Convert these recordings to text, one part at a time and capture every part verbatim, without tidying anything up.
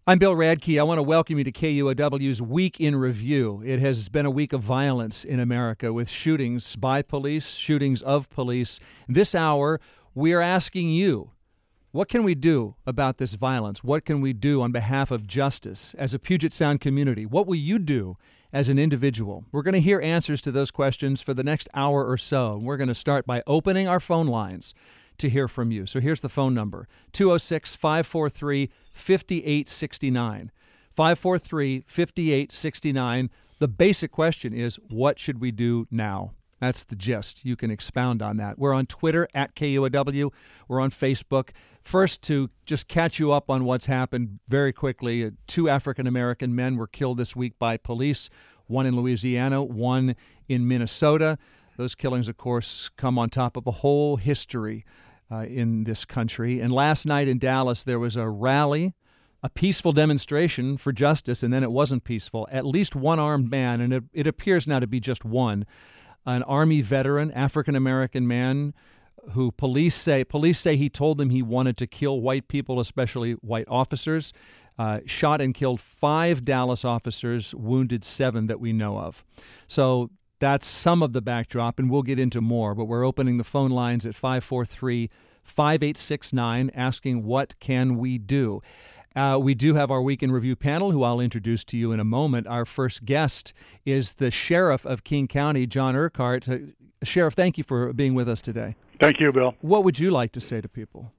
I'm Bill Radke. I want to welcome you to K U O W's Week in Review. It has been a week of violence in America with shootings by police, shootings of police. This hour, we are asking you, what can we do about this violence? What can we do on behalf of justice as a Puget Sound community? What will you do as an individual? We're going to hear answers to those questions for the next hour or so. We're going to start by opening our phone lines to hear from you. So here's the phone number, two oh six, five four three, five eight six nine, five four three, five eight six nine. The basic question is, what should we do now? That's the gist. You can expound on that. We're on Twitter, at K U O W. We're on Facebook. First, to just catch you up on what's happened very quickly, uh, two African-American men were killed this week by police, one in Louisiana, one in Minnesota. Those killings, of course, come on top of a whole history Uh, in this country. And last night in Dallas, there was a rally, a peaceful demonstration for justice, and then it wasn't peaceful. At least one armed man, and it, it appears now to be just one, an Army veteran, African-American man, who police say police say he told them he wanted to kill white people, especially white officers, uh, shot and killed five Dallas officers, wounded seven that we know of. So that's some of the backdrop, and we'll get into more. But we're opening the phone lines at five four three, five eight six nine, asking what can we do. Uh, we do have our Week in Review panel, who I'll introduce to you in a moment. Our first guest is the Sheriff of King County, John Urquhart. Uh, Sheriff, thank you for being with us today. Thank you, Bill. What would you like to say to people?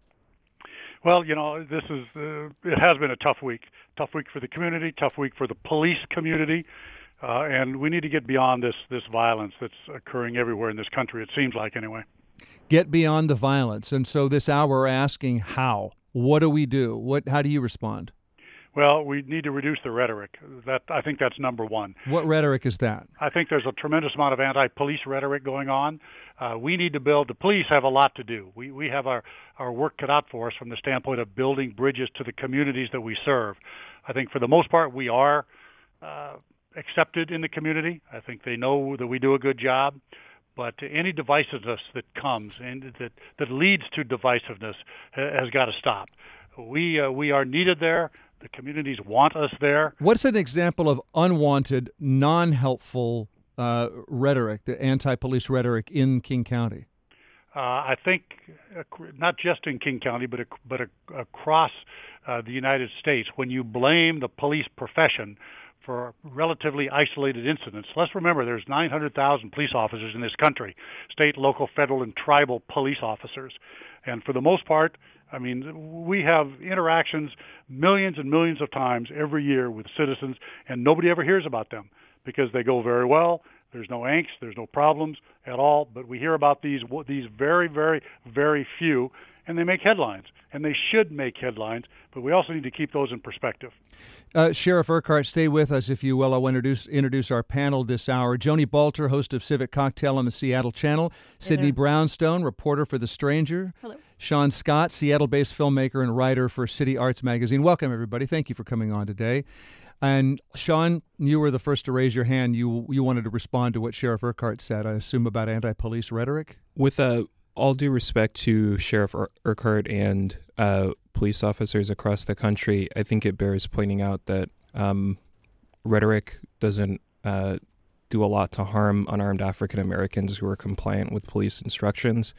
Well, you know, this is uh, it has been a tough week. Tough week for the community, tough week for the police community. Uh, and we need to get beyond this this violence that's occurring everywhere in this country, it seems like, anyway. Get beyond the violence. And so this hour we're asking how. What do we do? What? How do you respond? Well, we need to reduce the rhetoric. That I think that's number one. What rhetoric is that? I think there's a tremendous amount of anti-police rhetoric going on. Uh, we need to build, the police have a lot to do. We we have our, our work cut out for us from the standpoint of building bridges to the communities that we serve. I think for the most part we are uh, accepted in the community. I think they know that we do a good job. But any divisiveness that comes and that, that leads to divisiveness has got to stop. We uh, we are needed there. The communities want us there. What's an example of unwanted, non-helpful uh, rhetoric, the anti-police rhetoric in King County? Uh, I think uh, not just in King County, but ac- but ac- across uh, the United States, when you blame the police profession for relatively isolated incidents. Let's remember there's nine hundred thousand police officers in this country, state, local, federal, and tribal police officers. And for the most part, I mean, we have interactions millions and millions of times every year with citizens, and nobody ever hears about them because they go very well. There's no angst, there's no problems at all, but we hear about these these very, very, very few, and they make headlines, and they should make headlines, but we also need to keep those in perspective. Uh, Sheriff Urquhart, stay with us, if you will. I'll introduce introduce our panel this hour. Joni Balter, host of Civic Cocktail on the Seattle Channel. Sydney Brownstone, reporter for The Stranger. Hello. Sean Scott, Seattle-based filmmaker and writer for City Arts Magazine. Welcome, everybody. Thank you for coming on today. And Sean, you were the first to raise your hand. You you wanted to respond to what Sheriff Urquhart said, I assume, about anti-police rhetoric? With uh, all due respect to Sheriff Ur- Urquhart and uh, police officers across the country, I think it bears pointing out that um, rhetoric doesn't uh, do a lot to harm unarmed African Americans who are compliant with police instructions.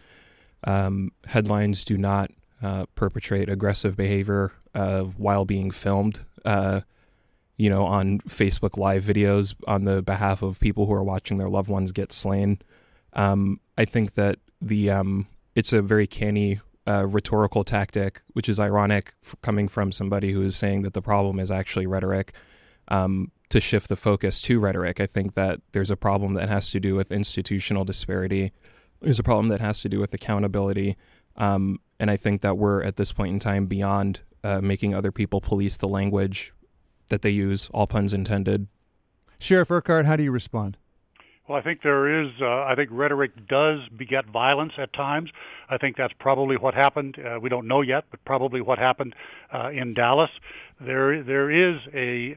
Um, headlines do not uh, perpetrate aggressive behavior uh, while being filmed, uh, you know, on Facebook Live videos on the behalf of people who are watching their loved ones get slain. Um, I think that the um, it's a very canny uh, rhetorical tactic, which is ironic f- coming from somebody who is saying that the problem is actually rhetoric, um, to shift the focus to rhetoric. I think that there's a problem that has to do with institutional disparity. There's a problem that has to do with accountability. Um, and I think that we're at this point in time beyond uh, making other people police the language that they use, all puns intended. Sheriff Urquhart, how do you respond? Well, I think there is, uh, I think rhetoric does beget violence at times. I think that's probably what happened. Uh, we don't know yet, but probably what happened uh, in Dallas. There, there is a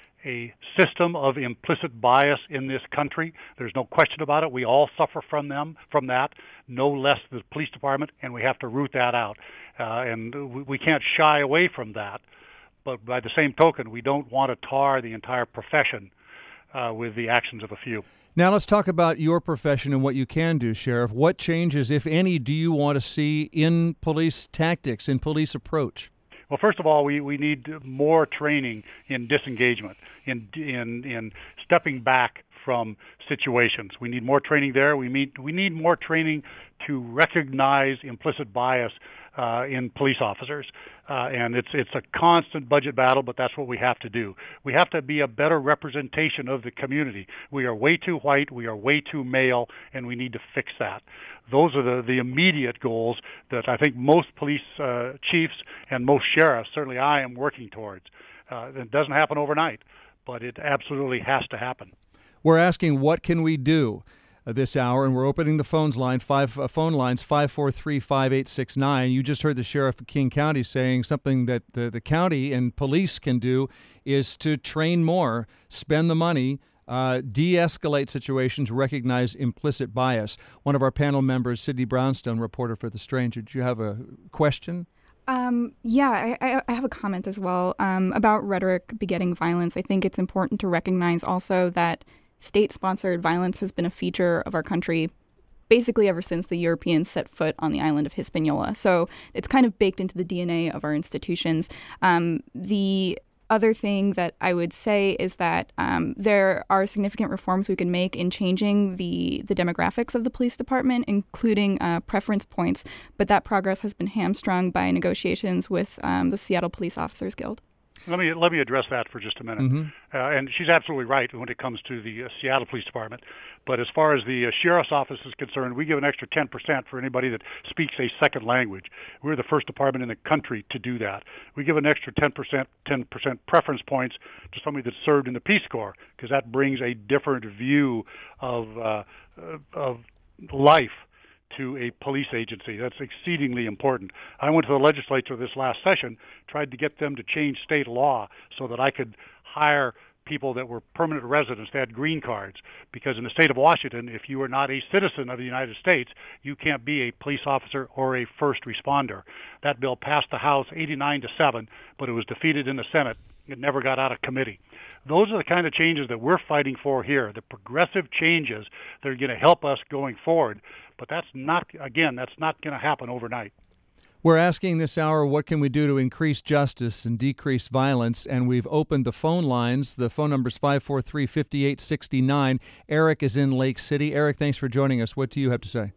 a system of implicit bias in this country. There's no question about it. We all suffer from them, from that, no less the police department, and we have to root that out. Uh, and we, we can't shy away from that. but by the same token, we don't want to tar the entire profession uh, with the actions of a few. Now let's talk about your profession and what you can do, Sheriff. What changes, if any, do you want to see in police tactics, in police approach? Well, first of all, we, we need more training in disengagement, in in in stepping back from situations. We need more training there. We need we need more training to recognize implicit bias uh, in police officers, uh, and it's it's a constant budget battle, but that's what we have to do. We have to be a better representation of the community. We are way too white, we are way too male, and we need to fix that. Those are the, the immediate goals that I think most police uh, chiefs and most sheriffs, certainly I am working towards. Uh, it doesn't happen overnight, but it absolutely has to happen. We're asking, what can we do uh, this hour? And we're opening the phones line, five uh, phone lines, five four three, five eight six nine. You just heard the sheriff of King County saying something that the, the county and police can do is to train more, spend the money, uh, de-escalate situations, recognize implicit bias. One of our panel members, Sydney Brownstone, reporter for The Stranger. Do you have a question? Um, yeah, I, I have a comment as well um, about rhetoric begetting violence. I think it's important to recognize also that state-sponsored violence has been a feature of our country basically ever since the Europeans set foot on the island of Hispaniola. So it's kind of baked into the D N A of our institutions. Um, the other thing that I would say is that um, there are significant reforms we can make in changing the, the demographics of the police department, including uh, preference points, but that progress has been hamstrung by negotiations with um, the Seattle Police Officers Guild. Let me let me address that for just a minute. Mm-hmm. Uh, and she's absolutely right when it comes to the uh, Seattle Police Department. But as far as the uh, Sheriff's Office is concerned, we give an extra ten percent for anybody that speaks a second language. We're the first department in the country to do that. We give an extra ten percent, ten percent preference points to somebody that's served in the Peace Corps, because that brings a different view of uh, of life to a police agency. That's exceedingly important. I went to the legislature this last session, tried to get them to change state law so that I could hire people that were permanent residents, they had green cards, because in the state of Washington, if you are not a citizen of the United States, you can't be a police officer or a first responder. That bill passed the House eighty-nine to seven, but it was defeated in the Senate. It never got out of committee. Those are the kind of changes that we're fighting for here, the progressive changes that are going to help us going forward. But that's not, again, that's not going to happen overnight. We're asking this hour, what can we do to increase justice and decrease violence? And we've opened the phone lines. The phone number is five four three, five eight six nine. Eric is in Lake City. Eric, thanks for joining us. What do you have to say?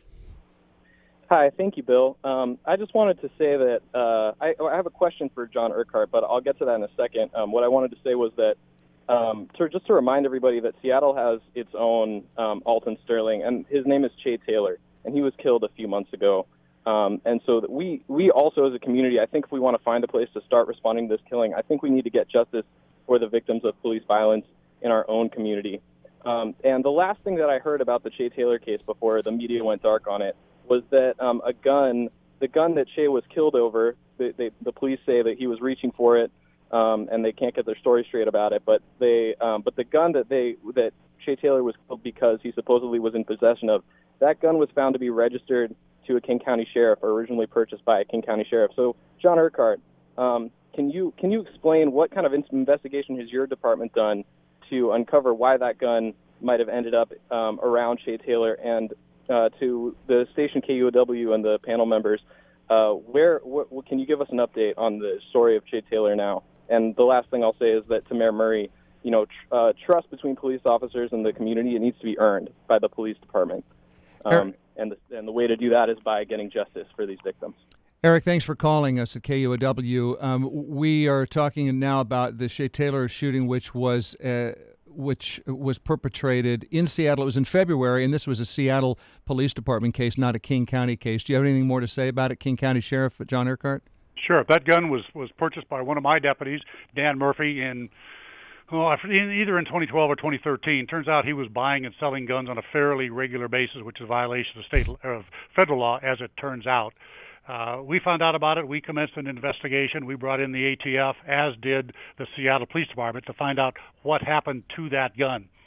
Hi, thank you, Bill. Um, I just wanted to say that uh, I, I have a question for John Urquhart, but I'll get to that in a second. Um, what I wanted to say was that um, to, just to remind everybody that Seattle has its own um, Alton Sterling, and his name is Che Taylor, and he was killed a few months ago. Um, and so that we, we also as a community, I think if we want to find a place to start responding to this killing, I think we need to get justice for the victims of police violence in our own community. Um, and the last thing that I heard about the Che Taylor case before the media went dark on it was that um, a gun, the gun that Che was killed over, they, they, the police say that he was reaching for it, um, and they can't get their story straight about it. But they, um, but the gun that they that Che Taylor was killed because he supposedly was in possession of, that gun was found to be registered to a King County sheriff, or originally purchased by a King County sheriff. So, John Urquhart, um, can you can you explain what kind of investigation has your department done to uncover why that gun might have ended up um, around Che Taylor, and uh, to the station K U O W and the panel members, uh, where what, what, can you give us an update on the story of Che Taylor now? And the last thing I'll say is that to Mayor Murray, you know, tr- uh, trust between police officers and the community, it needs to be earned by the police department. Um, and, the, and the way to do that is by getting justice for these victims. Eric, thanks for calling us at K U O W. Um, we are talking now about the Che Taylor shooting, which was uh, which was perpetrated in Seattle. It was in February, and this was a Seattle Police Department case, not a King County case. Do you have anything more to say about it, King County Sheriff John Urquhart? Sure. That gun was, was purchased by one of my deputies, Dan Murphy, in Well, either in twenty twelve or twenty thirteen. Turns out he was buying and selling guns on a fairly regular basis, which is a violation of state of federal law, as it turns out. Uh, we found out about it. We commenced an investigation. We brought in the A T F, as did the Seattle Police Department, to find out what happened to that gun.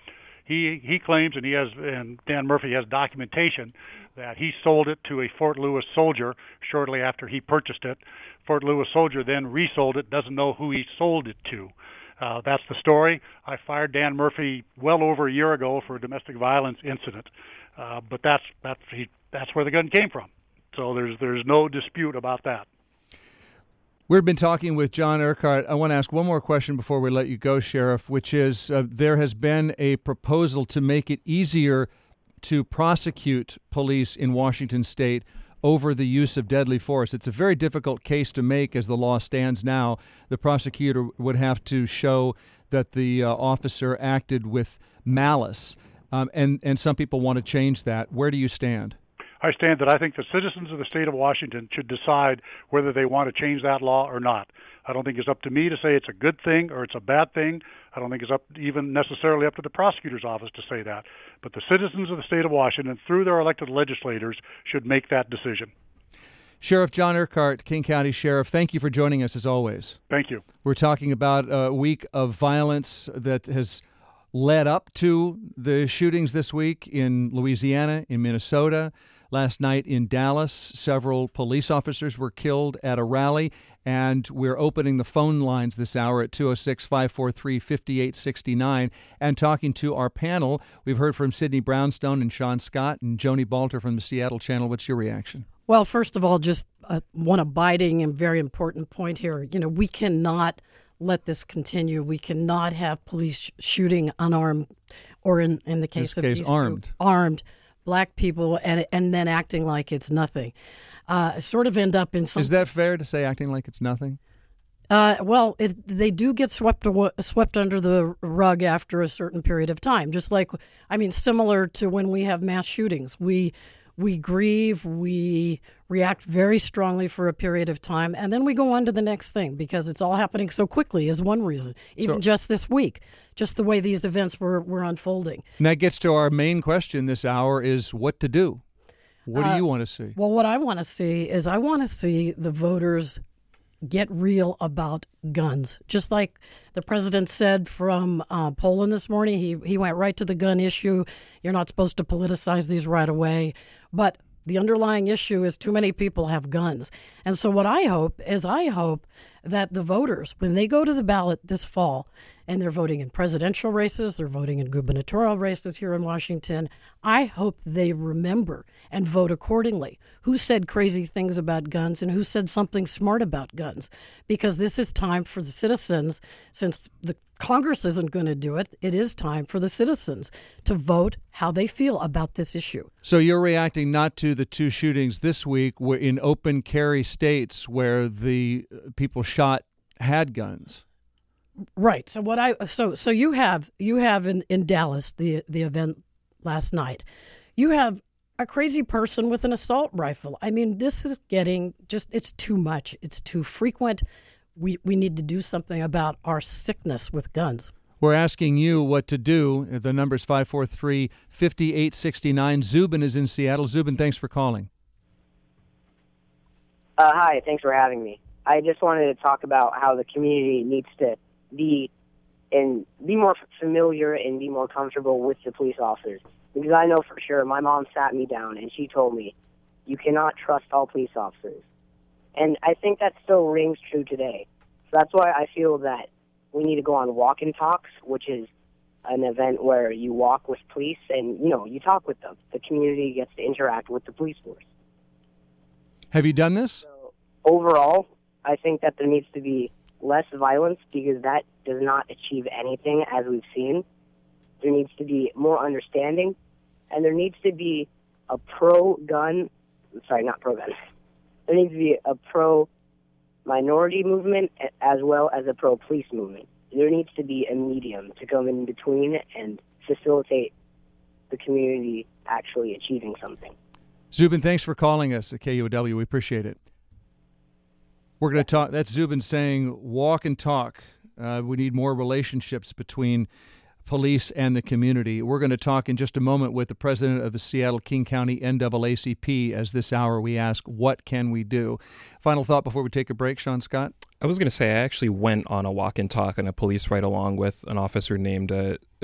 He he claims, and he has, and Dan Murphy has documentation that he sold it to a Fort Lewis soldier shortly after he purchased it. Fort Lewis soldier then resold it, doesn't know who he sold it to. Uh, that's the story. I fired Dan Murphy well over a year ago for a domestic violence incident, uh, but that's that's he, that's where the gun came from. So there's there's no dispute about that. We've been talking with John Urquhart. I want to ask one more question before we let you go, Sheriff, which is uh, there has been a proposal to make it easier to prosecute police in Washington state over the use of deadly force. It's a very difficult case to make as the law stands now. The prosecutor would have to show that the uh, officer acted with malice, um, and, and some people want to change that. Where do you stand? I stand that I think the citizens of the state of Washington should decide whether they want to change that law or not. I don't think it's up to me to say it's a good thing or it's a bad thing. I don't think it's up even necessarily up to the prosecutor's office to say that. But the citizens of the state of Washington, through their elected legislators, should make that decision. Sheriff John Urquhart, King County Sheriff, thank you for joining us as always. Thank you. We're talking about a week of violence that has led up to the shootings this week in Louisiana, in Minnesota. Last night in Dallas, several police officers were killed at a rally, and we're opening the phone lines this hour at two oh six, five four three, five eight six nine and talking to our panel. We've heard from Sydney Brownstone and Sean Scott and Joni Balter from the Seattle Channel. What's your reaction? Well, first of all, just uh, one abiding and very important point here. You know, we cannot let this continue. We cannot have police shooting unarmed, or in, in the case this of case, these armed. two, armed black people, and and then acting like it's nothing. Uh, sort of end up in some. Is that fair to say, acting like it's nothing? Uh, well, it, they do get swept aw- swept under the rug after a certain period of time. Just like, I mean, similar to when we have mass shootings, we we grieve, we react very strongly for a period of time, and then we go on to the next thing because it's all happening so quickly is one reason. Even so, just this week, just the way these events were, were unfolding. And that gets to our main question this hour is what to do. What do uh, you want to see? Well, what I want to see is I want to see the voters get real about guns. Just like the president said from uh, Poland this morning, he, he went right to the gun issue. You're not supposed to politicize these right away. But the underlying issue is too many people have guns. And so what I hope is I hope that the voters, when they go to the ballot this fall, and they're voting in presidential races, they're voting in gubernatorial races here in Washington, I hope they remember and vote accordingly. Who said crazy things about guns and who said something smart about guns? Because this is time for the citizens, since the Congress isn't going to do it, it is time for the citizens to vote how they feel about this issue. So you're reacting not to the two shootings this week in open carry states where the people shot had guns. Right. So what I so so you have you have in, in Dallas the the event last night. You have a crazy person with an assault rifle. I mean, this is getting just it's too much. It's too frequent. We we need to do something about our sickness with guns. We're asking you what to do. The number's five four three, five eight six nine. Zubin is in Seattle. Zubin, thanks for calling. Uh, hi, thanks for having me. I just wanted to talk about how the community needs to be and be more familiar and be more comfortable with the police officers. Because I know for sure my mom sat me down and she told me, you cannot trust all police officers. And I think that still rings true today. So that's why I feel that we need to go on walk and talks, which is an event where you walk with police and, you know, you talk with them. The community gets to interact with the police force. Have you done this? So overall, I think that there needs to be less violence because that does not achieve anything, as we've seen. There needs to be more understanding, and there needs to be a pro-gun, sorry, not pro-gun. There needs to be a pro-minority movement as well as a pro-police movement. There needs to be a medium to come in between and facilitate the community actually achieving something. Zubin, thanks for calling us at K U O W. We appreciate it. We're going to talk. That's Zubin saying walk and talk. Uh, we need more relationships between police and the community. We're going to talk in just a moment with the president of the Seattle King County N double A C P. As this hour we ask, what can we do? Final thought before we take a break, Sean Scott? I was going to say I actually went on a walk and talk on a police ride along with an officer named uh, uh,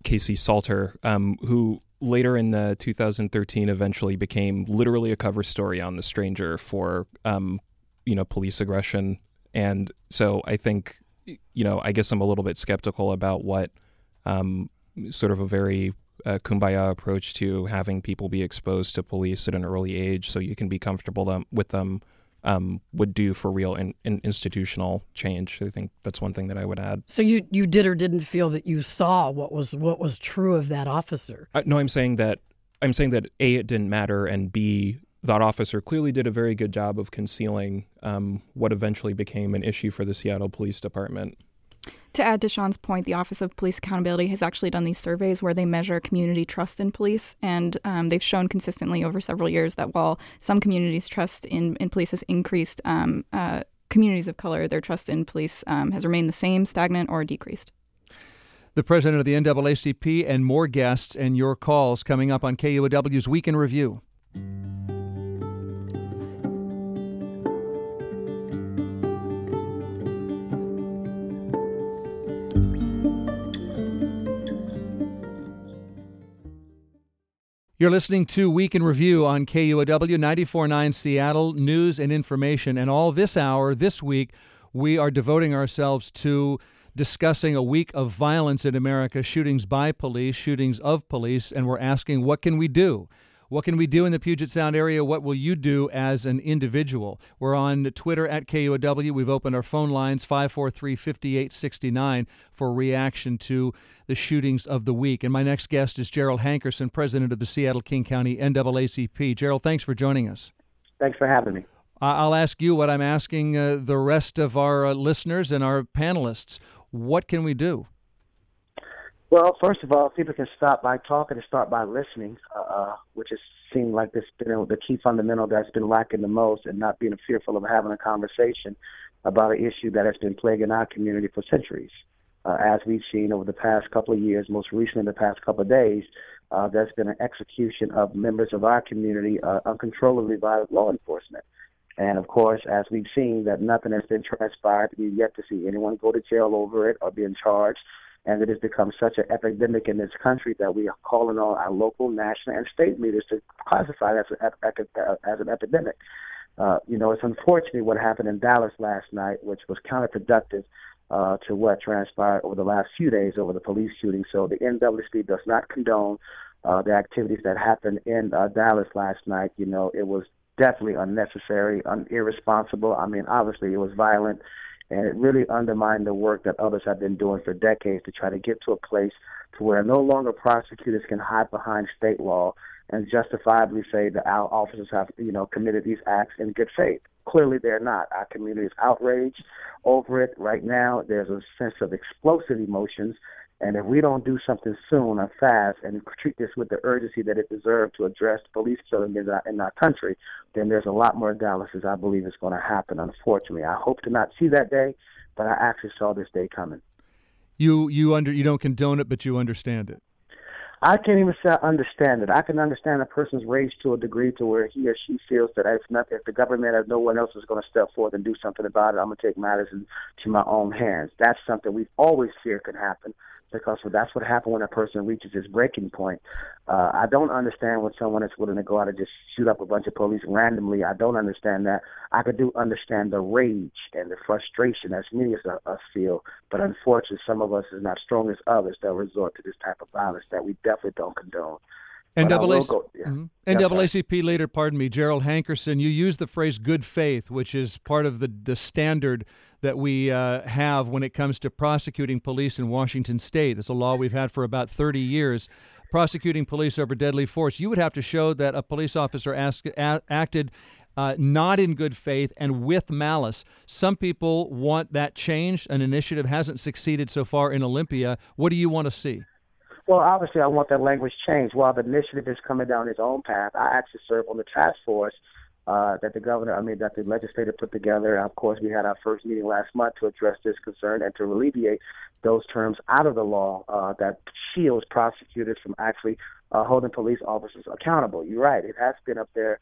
Casey Salter, um, who later in uh, two thousand thirteen eventually became literally a cover story on The Stranger for, um, you know, police aggression. And so I think, you know, I guess I'm a little bit skeptical about what um, sort of a very uh, kumbaya approach to having people be exposed to police at an early age so you can be comfortable them, with them um, would do for real in, in institutional change. I think that's one thing that I would add. So you, you did or didn't feel that you saw what was what was true of that officer? Uh, no, I'm saying that I'm saying that A, it didn't matter, and B, that officer clearly did a very good job of concealing um, what eventually became an issue for the Seattle Police Department. To add to Sean's point, the Office of Police Accountability has actually done these surveys where they measure community trust in police, and um, they've shown consistently over several years that while some communities' trust in, in police has increased, um, uh, communities of color, their trust in police um, has remained the same, stagnant, or decreased. The president of the N double A C P and more guests and your calls coming up on K U O W's Week in Review. You're listening to Week in Review on K U O W ninety-four point nine Seattle, news and information. And all this hour, this week, we are devoting ourselves to discussing a week of violence in America, shootings by police, shootings of police, and we're asking, what can we do? What can we do in the Puget Sound area? What will you do as an individual? We're on Twitter at K U O W. We've opened our phone lines, five four three, five eight six nine, for reaction to the shootings of the week. And my next guest is Gerald Hankerson, president of the Seattle-King County N double A C P. Gerald, thanks for joining us. Thanks for having me. I'll ask you what I'm asking uh, the rest of our uh, listeners and our panelists. What can we do? Well, first of all, people can start by talking and start by listening, uh, which has seemed like this been the key fundamental that's been lacking the most, and not being fearful of having a conversation about an issue that has been plaguing our community for centuries. Uh, as we've seen over the past couple of years, most recently in the past couple of days, uh, there's been an execution of members of our community uh, uncontrollably by law enforcement. And, of course, as we've seen, that nothing has been transpired. We've yet to see anyone go to jail over it or being charged. And it has become such an epidemic in this country that we are calling on our local, national, and state leaders to classify it as, a, as an epidemic. Uh, you know, it's unfortunate what happened in Dallas last night, which was counterproductive uh, to what transpired over the last few days over the police shooting. So the N double A C P does not condone uh, the activities that happened in uh, Dallas last night. You know, it was definitely unnecessary, un- irresponsible. I mean, obviously it was violent. And it really undermined the work that others have been doing for decades to try to get to a place to where no longer prosecutors can hide behind state law and justifiably say that our officers have, you know, committed these acts in good faith. Clearly they're not. Our community is outraged over it right now. There's a sense of explosive emotions. And if we don't do something soon and fast and treat this with the urgency that it deserves to address police killing in our, in our country, then there's a lot more Dallases I believe is going to happen, unfortunately. I hope to not see that day, but I actually saw this day coming. You you under you don't condone it, but you understand it. I can't even say I understand it. I can understand a person's rage to a degree to where he or she feels that if, not, if the government, if no one else is going to step forward and do something about it, I'm going to take matters into my own hands. That's something we've always feared could happen, because that's what happened when a person reaches his breaking point. Uh, I don't understand when someone is willing to go out and just shoot up a bunch of police randomly. I don't understand that. I could do understand the rage and the frustration as many of us feel, but unfortunately some of us is not strong as others that resort to this type of violence that we definitely don't condone. N double A C P leader, pardon me, Gerald Hankerson, you used the phrase good faith, which is part of the, the standard that we uh, have when it comes to prosecuting police in Washington State. It's a law we've had for about thirty years. Prosecuting police over deadly force, you would have to show that a police officer ask, a, acted uh, not in good faith and with malice. Some people want that changed. An initiative hasn't succeeded so far in Olympia. What do you want to see? Well, obviously, I want that language changed. While the initiative is coming down its own path, I actually serve on the task force uh, that the governor, I mean, that the legislature put together. Of course, we had our first meeting last month to address this concern and to alleviate those terms out of the law uh, that shields prosecutors from actually uh, holding police officers accountable. You're right. It has been up there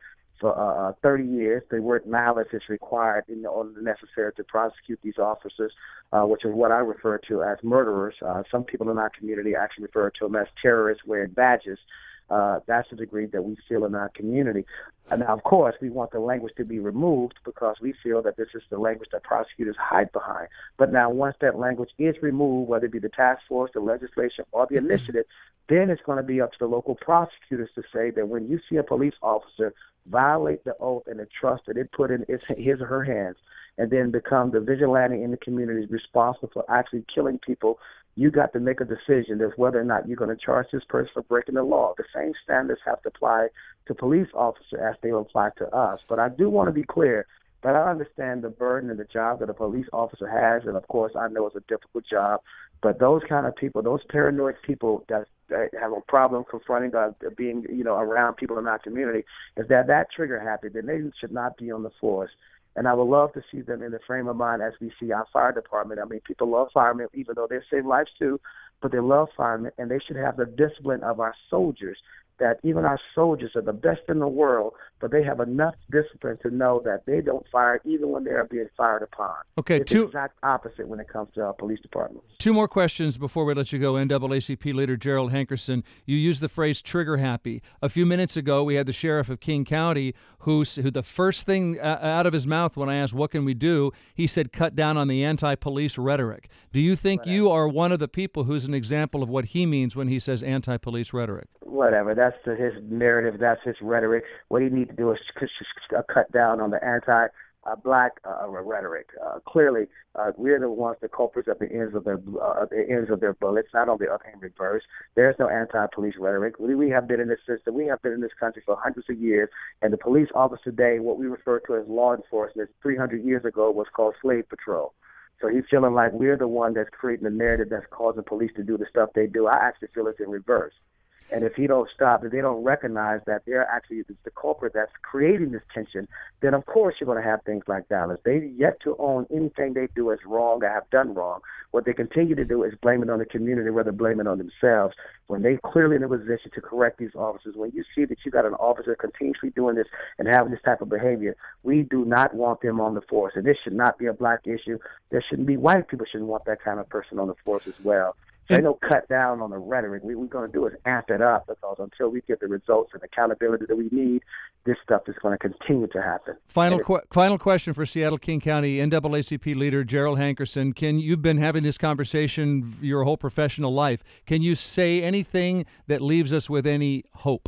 for uh, thirty years. The word malice is required in order necessary to prosecute these officers, uh, which is what I refer to as murderers. Uh, some people in our community actually refer to them as terrorists wearing badges. Uh, that's the degree that we feel in our community. And now, of course, we want the language to be removed because we feel that this is the language that prosecutors hide behind. But now, once that language is removed, whether it be the task force, the legislation, or the initiative, then it's going to be up to the local prosecutors to say that when you see a police officer violate the oath and the trust that it put in his, his or her hands, and then become the vigilante in the community responsible for actually killing people, you got to make a decision as whether or not you're going to charge this person for breaking the law. The same standards have to apply to police officers as they apply to us. But I do want to be clear that I understand the burden and the job that a police officer has, and of course I know it's a difficult job. But those kind of people, those paranoid people that, that have a problem confronting, uh, being, you know, around people in our community, is that that trigger happy, then they should not be on the force. And I would love to see them in the frame of mind as we see our fire department. I mean, people love firemen, even though they save lives too, but they love firemen, and they should have the discipline of our soldiers, that even our soldiers are the best in the world, but they have enough discipline to know that they don't fire even when they are being fired upon. Okay, it's two, the exact opposite when it comes to our police departments. Two more questions before we let you go. N double A C P leader Gerald Hankerson, you used the phrase trigger happy. A few minutes ago, we had the sheriff of King County who, who the first thing out of his mouth when I asked, what can we do? He said, cut down on the anti-police rhetoric. Do you think Whatever. you are one of the people who's an example of what he means when he says anti-police rhetoric? Whatever. That's the, his narrative. That's his rhetoric. What he needs to do is c- c- cut down on the anti Uh, black uh, rhetoric. Uh, clearly, uh, we're the ones, the culprits at the ends of their uh, the ends of their bullets, not on the other hand reverse. There's no anti-police rhetoric. We, we have been in this system. We have been in this country for hundreds of years, and the police officer today, what we refer to as law enforcement, three hundred years ago was called slave patrol. So he's feeling like we're the one that's creating the narrative that's causing police to do the stuff they do. I actually feel it's in reverse. And if he don't stop, if they don't recognize that they're actually the culprit that's creating this tension, then of course you're going to have things like violence. They yet to own anything they do as wrong or have done wrong. What they continue to do is blame it on the community rather than blame it on themselves. When they clearly in a position to correct these officers, when you see that you got an officer continuously doing this and having this type of behavior, we do not want them on the force. And this should not be a black issue. There shouldn't be white people shouldn't want that kind of person on the force as well. So ain't no cut down on the rhetoric. What we're going to do is amp it up, because until we get the results and accountability that we need, this stuff is going to continue to happen. Final qu- final question for Seattle King County N double A C P leader Gerald Hankerson. Can you've been having this conversation your whole professional life? Can you say anything that leaves us with any hope?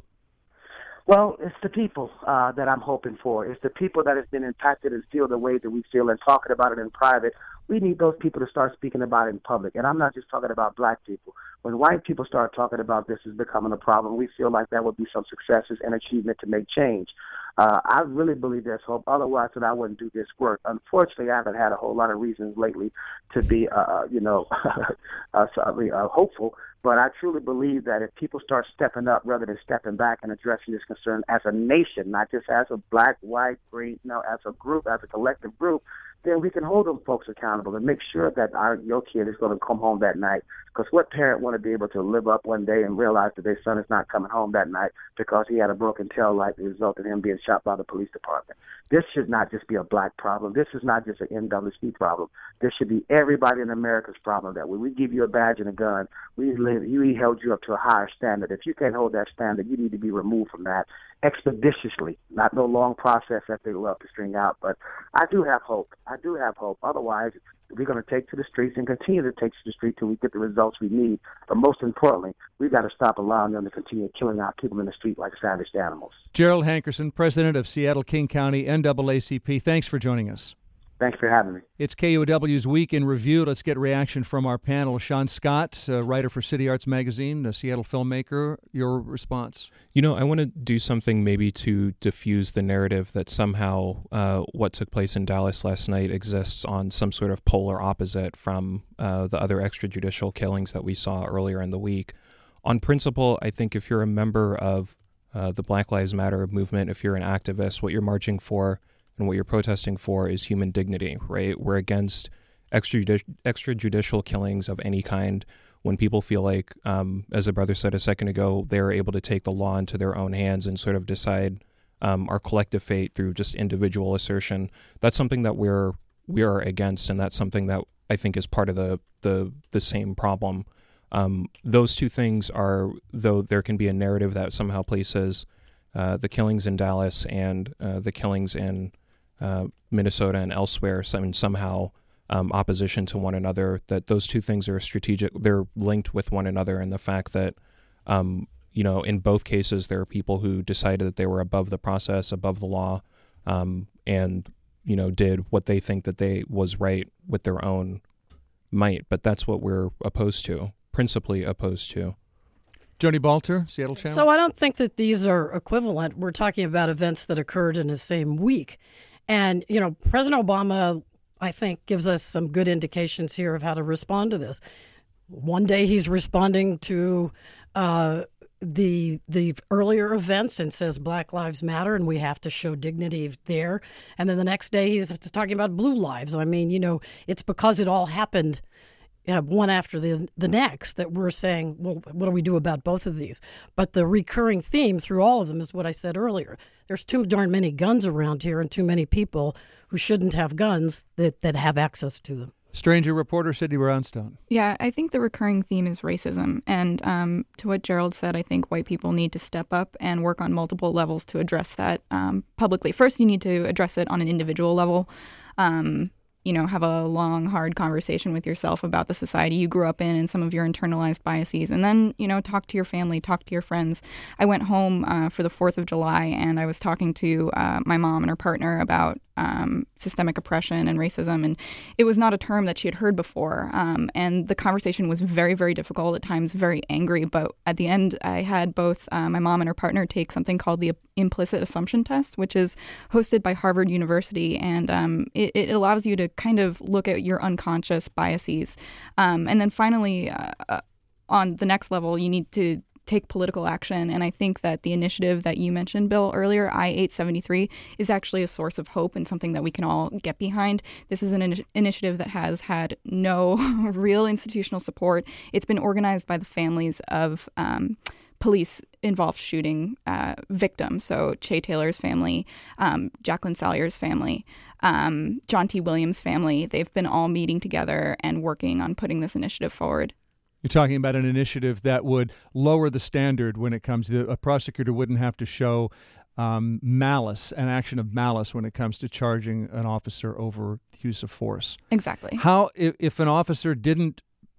Well, it's the people uh, that I'm hoping for. It's the people that have been impacted and feel the way that we feel and talking about it in private. We need those people to start speaking about it in public. And I'm not just talking about black people. When white people start talking about this as becoming a problem, we feel like that would be some successes and achievement to make change. Uh, I really believe there's hope. Otherwise, that I wouldn't do this work. Unfortunately, I haven't had a whole lot of reasons lately to be, uh, you know, uh, sorry, uh, hopeful. But I truly believe that if people start stepping up rather than stepping back and addressing this concern as a nation, not just as a black, white, green, no, as a group, as a collective group, then we can hold them folks accountable and make sure that our your kid is going to come home that night. Because what parent want to be able to live up one day and realize that their son is not coming home that night because he had a broken tail light that resulted in him being shot by the police department? This should not just be a black problem. This is not just an N double A C P problem. This should be everybody in America's problem, that when we give you a badge and a gun, we, we held you up to a higher standard. If you can't hold that standard, you need to be removed from that expeditiously, not no long process that they love to string out. But I do have hope. I do have hope. Otherwise, we're going to take to the streets and continue to take to the street till we get the results we need. But most importantly, we've got to stop allowing them to continue killing our people in the street like savage animals. Gerald Hankerson, president of Seattle King County N double A C P, thanks for joining us. Thanks for having me. It's K U O W's Week in Review. Let's get reaction from our panel. Sean Scott, uh, writer for City Arts Magazine, a Seattle filmmaker. Your response? You know, I want to do something maybe to diffuse the narrative that somehow uh, what took place in Dallas last night exists on some sort of polar opposite from uh, the other extrajudicial killings that we saw earlier in the week. On principle, I think if you're a member of uh, the Black Lives Matter movement, if you're an activist, what you're marching for and what you're protesting for is human dignity, right? We're against extrajudici- extrajudicial killings of any kind. When people feel like, um, as a brother said a second ago, they're able to take the law into their own hands and sort of decide um, our collective fate through just individual assertion. That's something that we're we are against, and that's something that I think is part of the the, the same problem. Um, those two things are, though there can be a narrative that somehow places uh, the killings in Dallas and uh, the killings in uh, Minnesota and elsewhere some, somehow um, opposition to one another, that those two things are strategic, they're linked with one another, and the fact that, um, you know, in both cases there are people who decided that they were above the process, above the law, um, and, you know, did what they think that they was right with their own might. But that's what we're opposed to. Principally opposed to. Joni Balter, Seattle Channel. So I don't think that these are equivalent. We're talking about events that occurred in the same week. And, you know, President Obama, I think, gives us some good indications here of how to respond to this. One day he's responding to uh, the the earlier events and says Black Lives Matter and we have to show dignity there. And then the next day he's talking about blue lives. I mean, you know, it's because it all happened Yeah, one after the the next that we're saying, well, what do we do about both of these? But the recurring theme through all of them is what I said earlier. There's too darn many guns around here and too many people who shouldn't have guns that, that have access to them. Stranger reporter Sydney Brownstone. Yeah, I think the recurring theme is racism. And um, to what Gerald said, I think white people need to step up and work on multiple levels to address that um, publicly. First, you need to address it on an individual level. Um you know, have a long, hard conversation with yourself about the society you grew up in and some of your internalized biases. And then, you know, talk to your family, talk to your friends. I went home uh, for the fourth of July and I was talking to uh, my mom and her partner about um, systemic oppression and racism. And it was not a term that she had heard before. Um, and the conversation was very, very difficult, at times very angry. But at the end, I had both uh, my mom and her partner take something called the implicit assumption test, which is hosted by Harvard University. And um, it, it allows you to kind of look at your unconscious biases. Um, and then finally, uh, on the next level, you need to take political action. And I think that the initiative that you mentioned, Bill, earlier, I eight seventy-three, is actually a source of hope and something that we can all get behind. This is an in- initiative that has had no real institutional support. It's been organized by the families of um, police-involved shooting uh, victims. So Che Taylor's family, um, Jacqueline Salyer's family, um, John T. Williams' family. They've been all meeting together and working on putting this initiative forward. You're talking about an initiative that would lower the standard when it comes to a prosecutor wouldn't have to show um, malice, an action of malice when it comes to charging an officer over use of force. Exactly. How, if, if an officer didn't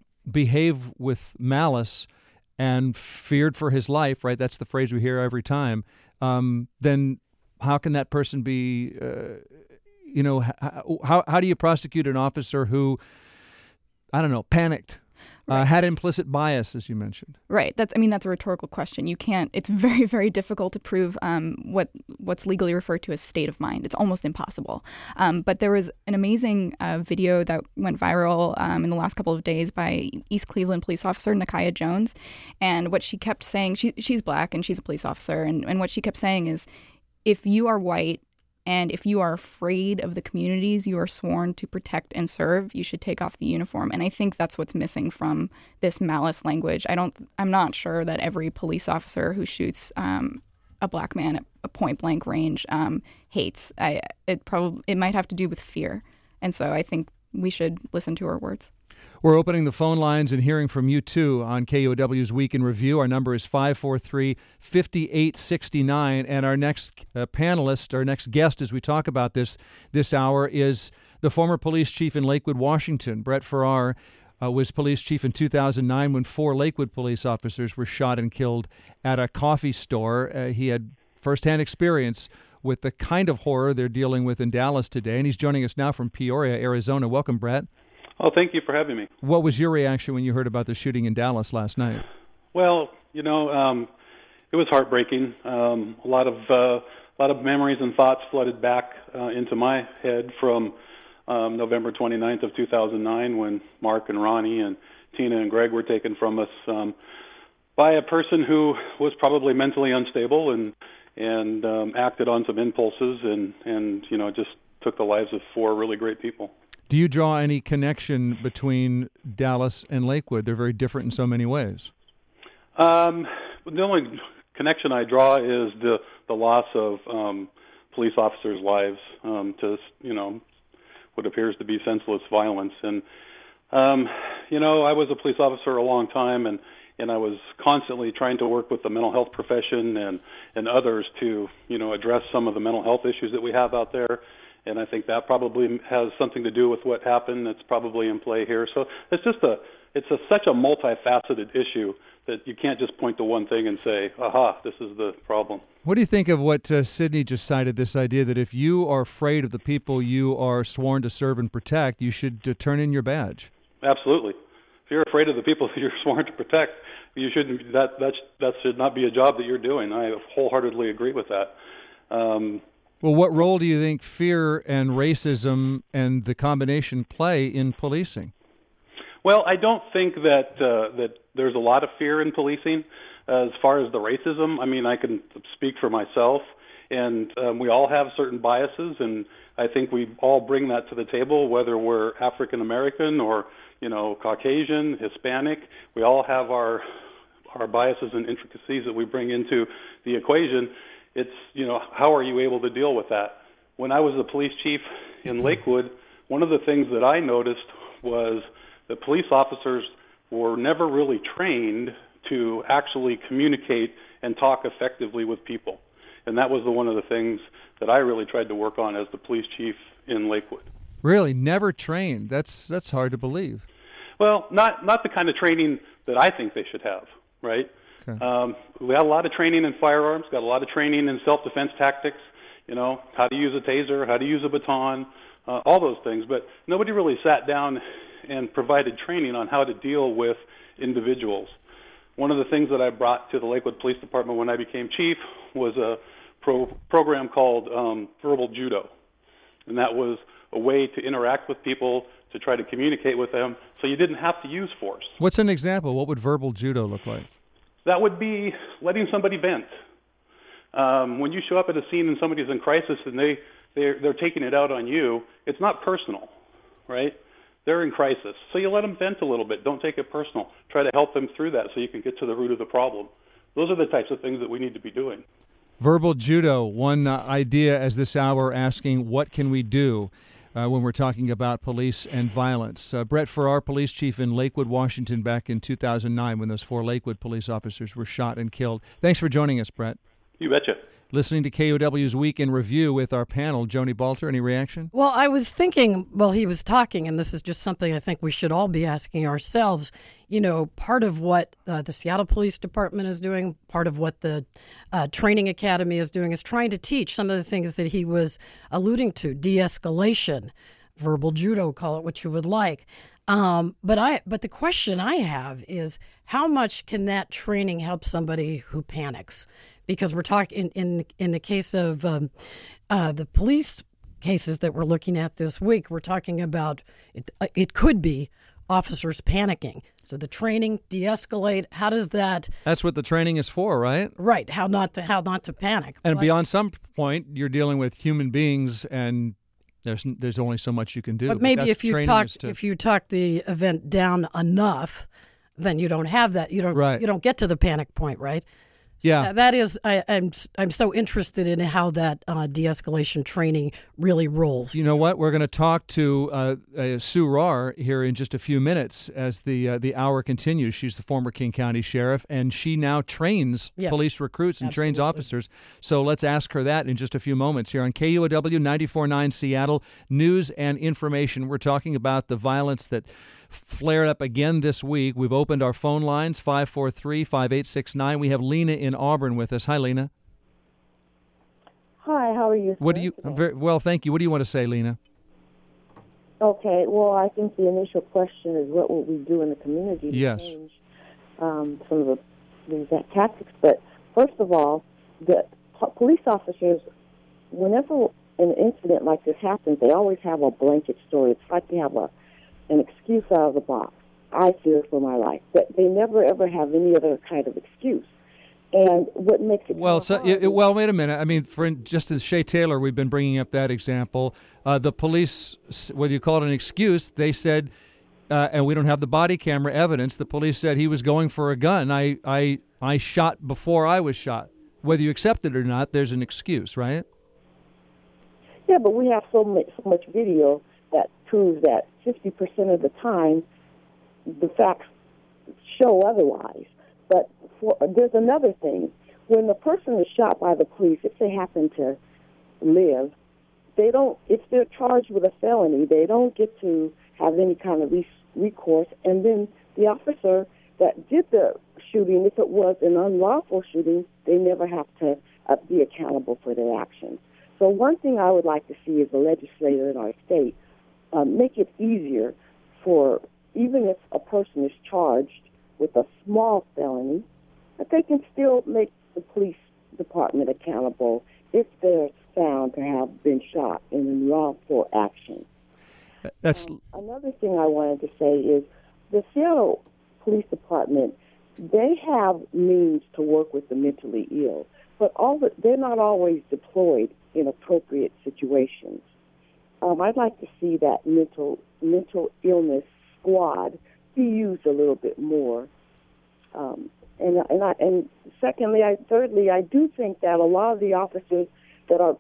behave with malice and feared for his life, right? That's the phrase we hear every time. Um, then how can that person be, uh, you know, how how do you prosecute an officer who, I don't know, panicked? Uh, had implicit bias, as you mentioned. Right. That's. I mean, that's a rhetorical question. You can't. It's very, very difficult to prove um, what what's legally referred to as state of mind. It's almost impossible. Um, but there was an amazing uh, video that went viral um, in the last couple of days by East Cleveland police officer Nakia Jones, and what she kept saying. She she's black and she's a police officer, and and what she kept saying is, if you are white, and if you are afraid of the communities you are sworn to protect and serve, you should take off the uniform. And I think that's what's missing from this malice language. I don't. I'm not sure that every police officer who shoots um, a black man at a point blank range um, hates. I, it probably it might have to do with fear. And so I think we should listen to her words. We're opening the phone lines and hearing from you, too, on K U O W's Week in Review. Our number is five four three, five eight six nine. And our next uh, panelist, our next guest as we talk about this this hour is the former police chief in Lakewood, Washington. Brett Farrar uh, was police chief in two thousand nine when four Lakewood police officers were shot and killed at a coffee store. Uh, he had firsthand experience with the kind of horror they're dealing with in Dallas today. And he's joining us now from Peoria, Arizona. Welcome, Brett. Oh, thank you for having me. What was your reaction when you heard about the shooting in Dallas last night? Well, you know, um, it was heartbreaking. Um, a lot of uh, a lot of memories and thoughts flooded back uh, into my head from um, November twenty-ninth of two thousand nine, when Mark and Ronnie and Tina and Greg were taken from us um, by a person who was probably mentally unstable and and um, acted on some impulses and and you know just took the lives of four really great people. Do you draw any connection between Dallas and Lakewood? They're very different in so many ways. Um, the only connection I draw is the, the loss of um, police officers' lives um, to, you know, what appears to be senseless violence. And, um, you know, I was a police officer a long time, and, and I was constantly trying to work with the mental health profession and, and others to, you know, address some of the mental health issues that we have out there. And I think that probably has something to do with what happened. That's probably in play here. So it's just a, it's a, such a multifaceted issue that you can't just point to one thing and say, aha, this is the problem. What do you think of what uh, Sydney just cited, this idea that if you are afraid of the people you are sworn to serve and protect, you should uh, turn in your badge? Absolutely. If you're afraid of the people that you're sworn to protect, you shouldn't. That that that should not be a job that you're doing. I wholeheartedly agree with that. Um, well, what role do you think fear and racism and the combination play in policing? Well, I don't think that uh, that there's a lot of fear in policing. Uh, as far as the racism, I mean, I can speak for myself, and um, we all have certain biases, and I think we all bring that to the table, whether we're African American or, you know, Caucasian, Hispanic. We all have our our biases and intricacies that we bring into the equation. It's, you know, how are you able to deal with that? When I was the police chief in Lakewood, one of the things that I noticed was that police officers were never really trained to actually communicate and talk effectively with people. And that was the, one of the things that I really tried to work on as the police chief in Lakewood. Really? Never trained? That's that's hard to believe. Well, not not the kind of training that I think they should have, right? Okay. Um, we had a lot of training in firearms, got a lot of training in self-defense tactics, you know, how to use a taser, how to use a baton, uh, all those things. But nobody really sat down and provided training on how to deal with individuals. One of the things that I brought to the Lakewood Police Department when I became chief was a pro- program called um, Verbal Judo. And that was a way to interact with people, to try to communicate with them, so you didn't have to use force. What's an example? What would verbal judo look like? That would be letting somebody vent. Um, when you show up at a scene and somebody's in crisis and they, they're, they're taking it out on you, it's not personal, right? They're in crisis. So you let them vent a little bit. Don't take it personal. Try to help them through that so you can get to the root of the problem. Those are the types of things that we need to be doing. Verbal judo, one uh, idea as this hour asking, what can we do uh, when we're talking about police and violence? Uh, Brett Farrar, police chief in Lakewood, Washington, back in two thousand nine when those four Lakewood police officers were shot and killed. Thanks for joining us, Brett. You betcha. Listening to K O W's Week in Review with our panel. Joni Balter, any reaction? Well, I was thinking while he was talking, and this is just something I think we should all be asking ourselves, you know, part of what uh, the Seattle Police Department is doing, part of what the uh, Training Academy is doing is trying to teach some of the things that he was alluding to, de-escalation, verbal judo, call it what you would like. Um, but I, but the question I have is, how much can that training help somebody who panics? Because we're talking in, in in the case of um, uh, the police cases that we're looking at this week, we're talking about it. It could be officers panicking. So the training, de-escalate. How does that? That's what the training is for, right? Right. How not to how not to panic. And but, beyond some point, you're dealing with human beings, and there's there's only so much you can do. But maybe but if you talk to... if you talk the event down enough, then you don't have that. You don't right. you don't get to the panic point, right? So yeah, that is. I, I'm I'm so interested in how that uh, de-escalation training really rolls. You know what? We're going to talk to uh, uh, Sue Rahr here in just a few minutes as the uh, the hour continues. She's the former King County sheriff, and she now trains yes. police recruits and Absolutely. trains officers. So let's ask her that in just a few moments here on K U O W ninety-four point nine Seattle News and Information. We're talking about the violence that flared up again this week. We've opened our phone lines, five four three, five eight six nine. We have Lena in Auburn with us. Hi, Lena. Hi, how are you? What do you? Very, well, thank you. What do you want to say, Lena? Okay, well, I think the initial question is what will we do in the community to yes. change um, some of the these tactics. But first of all, the police officers, whenever an incident like this happens, they always have a blanket story. It's like they have a an excuse out of the box. I fear for my life, but they never ever have any other kind of excuse. And what makes it well, so it, well, wait a minute. I mean, for just as Shay Taylor, we've been bringing up that example. Uh, the police, whether you call it an excuse, they said, uh, and we don't have the body camera evidence. The police said he was going for a gun. I, I, I shot before I was shot. whether you accept it or not, there's an excuse, right? Yeah, but we have so much, so much video that proves that fifty percent of the time, the facts show otherwise. But for, there's another thing. When the person is shot by the police, if they happen to live, they don't, if they're charged with a felony, they don't get to have any kind of re- recourse. And then the officer that did the shooting, if it was an unlawful shooting, they never have to uh, be accountable for their actions. So one thing I would like to see is the legislator in our state uh, make it easier for, even if a person is charged with a small felony, that they can still make the police department accountable if they're found to have been shot in unlawful action. That's um, another thing I wanted to say is the Seattle Police Department, they have means to work with the mentally ill, but all the, they're not always deployed in appropriate situations. Um, I'd like to see that mental mental illness squad be used a little bit more. Um, and and I, and secondly, I thirdly, I do think that a lot of the officers that are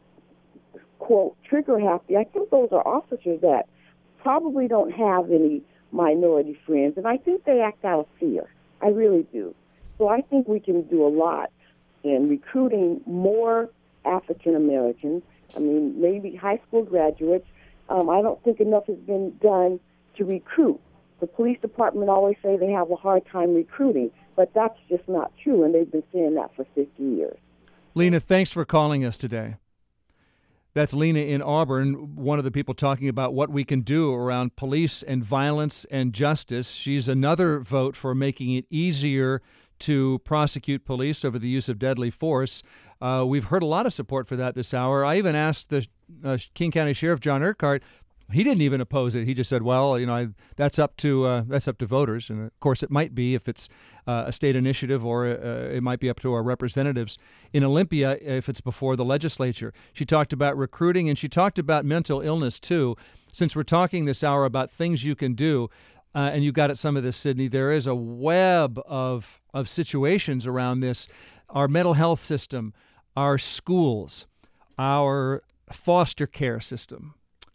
quote trigger happy, I think those are officers that probably don't have any minority friends, and I think they act out of fear. I really do. So I think we can do a lot in recruiting more African Americans. I mean, maybe high school graduates. Um, I don't think enough has been done to recruit. The police department always say they have a hard time recruiting, but that's just not true, and they've been saying that for fifty years. Lena, thanks for calling us today. That's Lena in Auburn, one of the people talking about what we can do around police and violence and justice. She's another vote for making it easier to prosecute police over the use of deadly force. Uh, we've heard a lot of support for that this hour. I even asked the uh, King County Sheriff, John Urquhart. He didn't even oppose it. He just said, well, you know, I, that's up to uh, that's up to voters. And, of course, it might be if it's uh, a state initiative, or uh, it might be up to our representatives in Olympia if it's before the legislature. She talked about recruiting, and she talked about mental illness, too. Since we're talking this hour about things you can do, uh, and you got at some of this, Sydney, there is a web of, of situations around this. Our mental health system, our schools, our foster care system.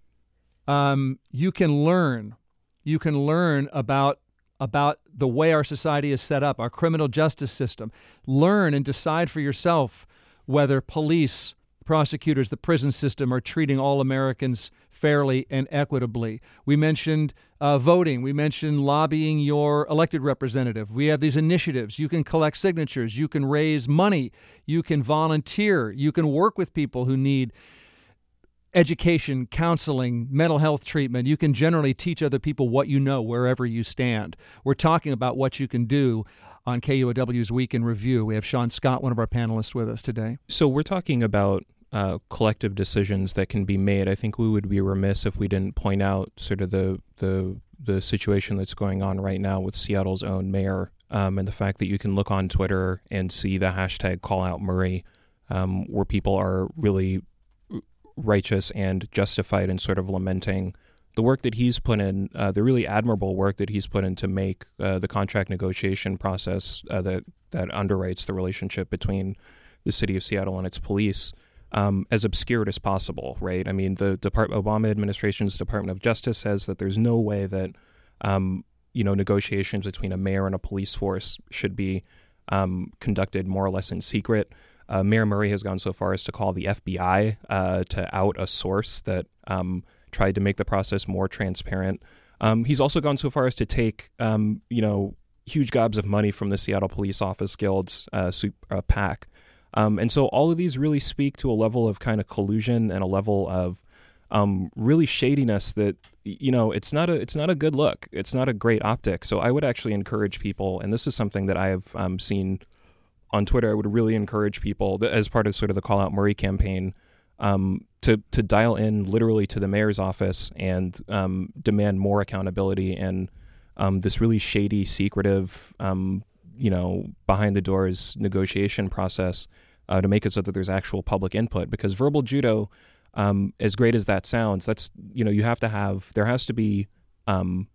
Um, you can learn, you can learn about about the way our society is set up, our criminal justice system. Learn and decide for yourself whether police, prosecutors, the prison system are treating all Americans fairly and equitably. We mentioned uh, voting. We mentioned lobbying your elected representative. We have these initiatives. You can collect signatures. You can raise money. You can volunteer. You can work with people who need education, counseling, mental health treatment. You can generally teach other people what you know wherever you stand. We're talking about what you can do on K U O W's Week in Review. We have Sean Scott, one of our panelists, with us today. So we're talking about uh, collective decisions that can be made. I think we would be remiss if we didn't point out sort of the the, the situation that's going on right now with Seattle's own mayor, um, and the fact that you can look on Twitter and see the hashtag CallOutMurray, um, where people are really righteous and justified in sort of lamenting the work that he's put in, uh, the really admirable work that he's put in to make uh, the contract negotiation process uh, that that underwrites the relationship between the city of Seattle and its police um, as obscured as possible, right? I mean, the Depart- Obama administration's Department of Justice says that there's no way that um, you know negotiations between a mayor and a police force should be um, conducted more or less in secret. Uh, Mayor Murray has gone so far as to call the F B I uh, to out a source that um, tried to make the process more transparent. Um, he's also gone so far as to take, um, you know, huge gobs of money from the Seattle Police Office Guild's uh, uh, PAC. Um, and so all of these really speak to a level of kind of collusion and a level of um, really shadiness that, you know, it's not a it's not a good look. It's not a great optic. So I would actually encourage people, and this is something that I have um, seen on Twitter, I would really encourage people, that, as part of sort of the Call Out Murray campaign, um, to to dial in literally to the mayor's office and um, demand more accountability and um, this really shady, secretive, um, you know, behind the doors negotiation process uh, to make it so that there's actual public input. Because verbal judo, um, as great as that sounds, that's, you know, you have to have, there has to be um,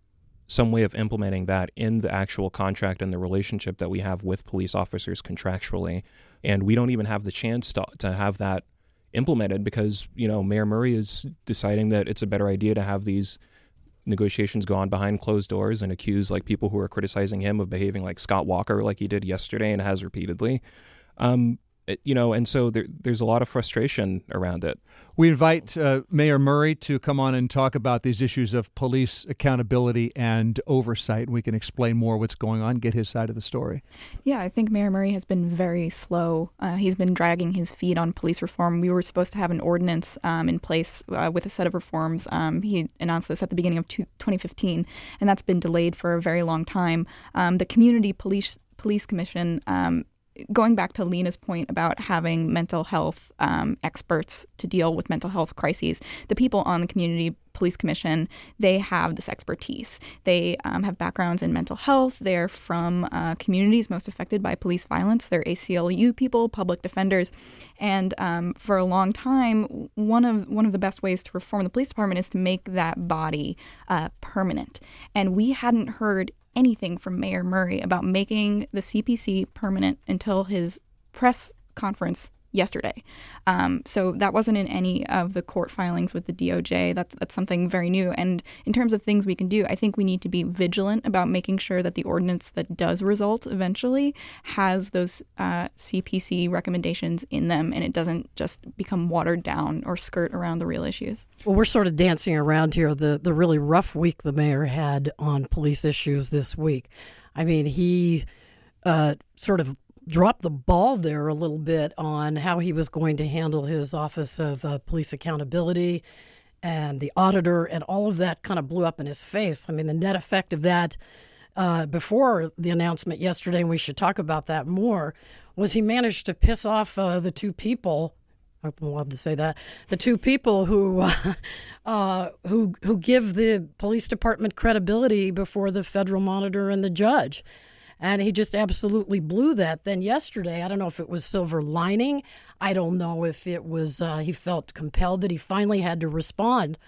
some way of implementing that in the actual contract and the relationship that we have with police officers contractually. And we don't even have the chance to, to have that implemented because, you know, Mayor Murray is deciding that it's a better idea to have these negotiations go on behind closed doors and accuse like people who are criticizing him of behaving like Scott Walker, like he did yesterday and has repeatedly. Um, it, you know, and so there, there's a lot of frustration around it. We invite uh, Mayor Murray to come on and talk about these issues of police accountability and oversight. We can explain more what's going on, get his side of the story. Yeah, I think Mayor Murray has been very slow. Uh, he's been dragging his feet on police reform. We were supposed to have an ordinance um, in place uh, with a set of reforms. Um, he announced this at the beginning of twenty fifteen, and that's been delayed for a very long time. Um, the Community Police Police Commission, um, going back to Lena's point about having mental health um, experts to deal with mental health crises, the people on the Community Police Commission, they have this expertise. They um, have backgrounds in mental health. They're from uh, communities most affected by police violence. They're A C L U people, public defenders. And um, for a long time, one of one of the best ways to reform the police department is to make that body uh, permanent. And we hadn't heard anything from Mayor Murray about making the C P C permanent until his press conference yesterday. Um, so that wasn't in any of the court filings with the D O J. That's that's something very new. And in terms of things we can do, I think we need to be vigilant about making sure that the ordinance that does result eventually has those uh, C P C recommendations in them, and it doesn't just become watered down or skirt around the real issues. Well, we're sort of dancing around here the, the really rough week the mayor had on police issues this week. I mean, he uh, sort of dropped the ball there a little bit on how he was going to handle his Office of uh, Police Accountability and the auditor, and all of that kind of blew up in his face. I mean, the net effect of that uh, before the announcement yesterday, and we should talk about that more, was he managed to piss off uh, the two people. I'm allowed to say that the two people who uh, uh, who who give the police department credibility before the federal monitor and the judge. And he just absolutely blew that. Then yesterday, I don't know if it was silver lining. I don't know if it was uh, he felt compelled that he finally had to respond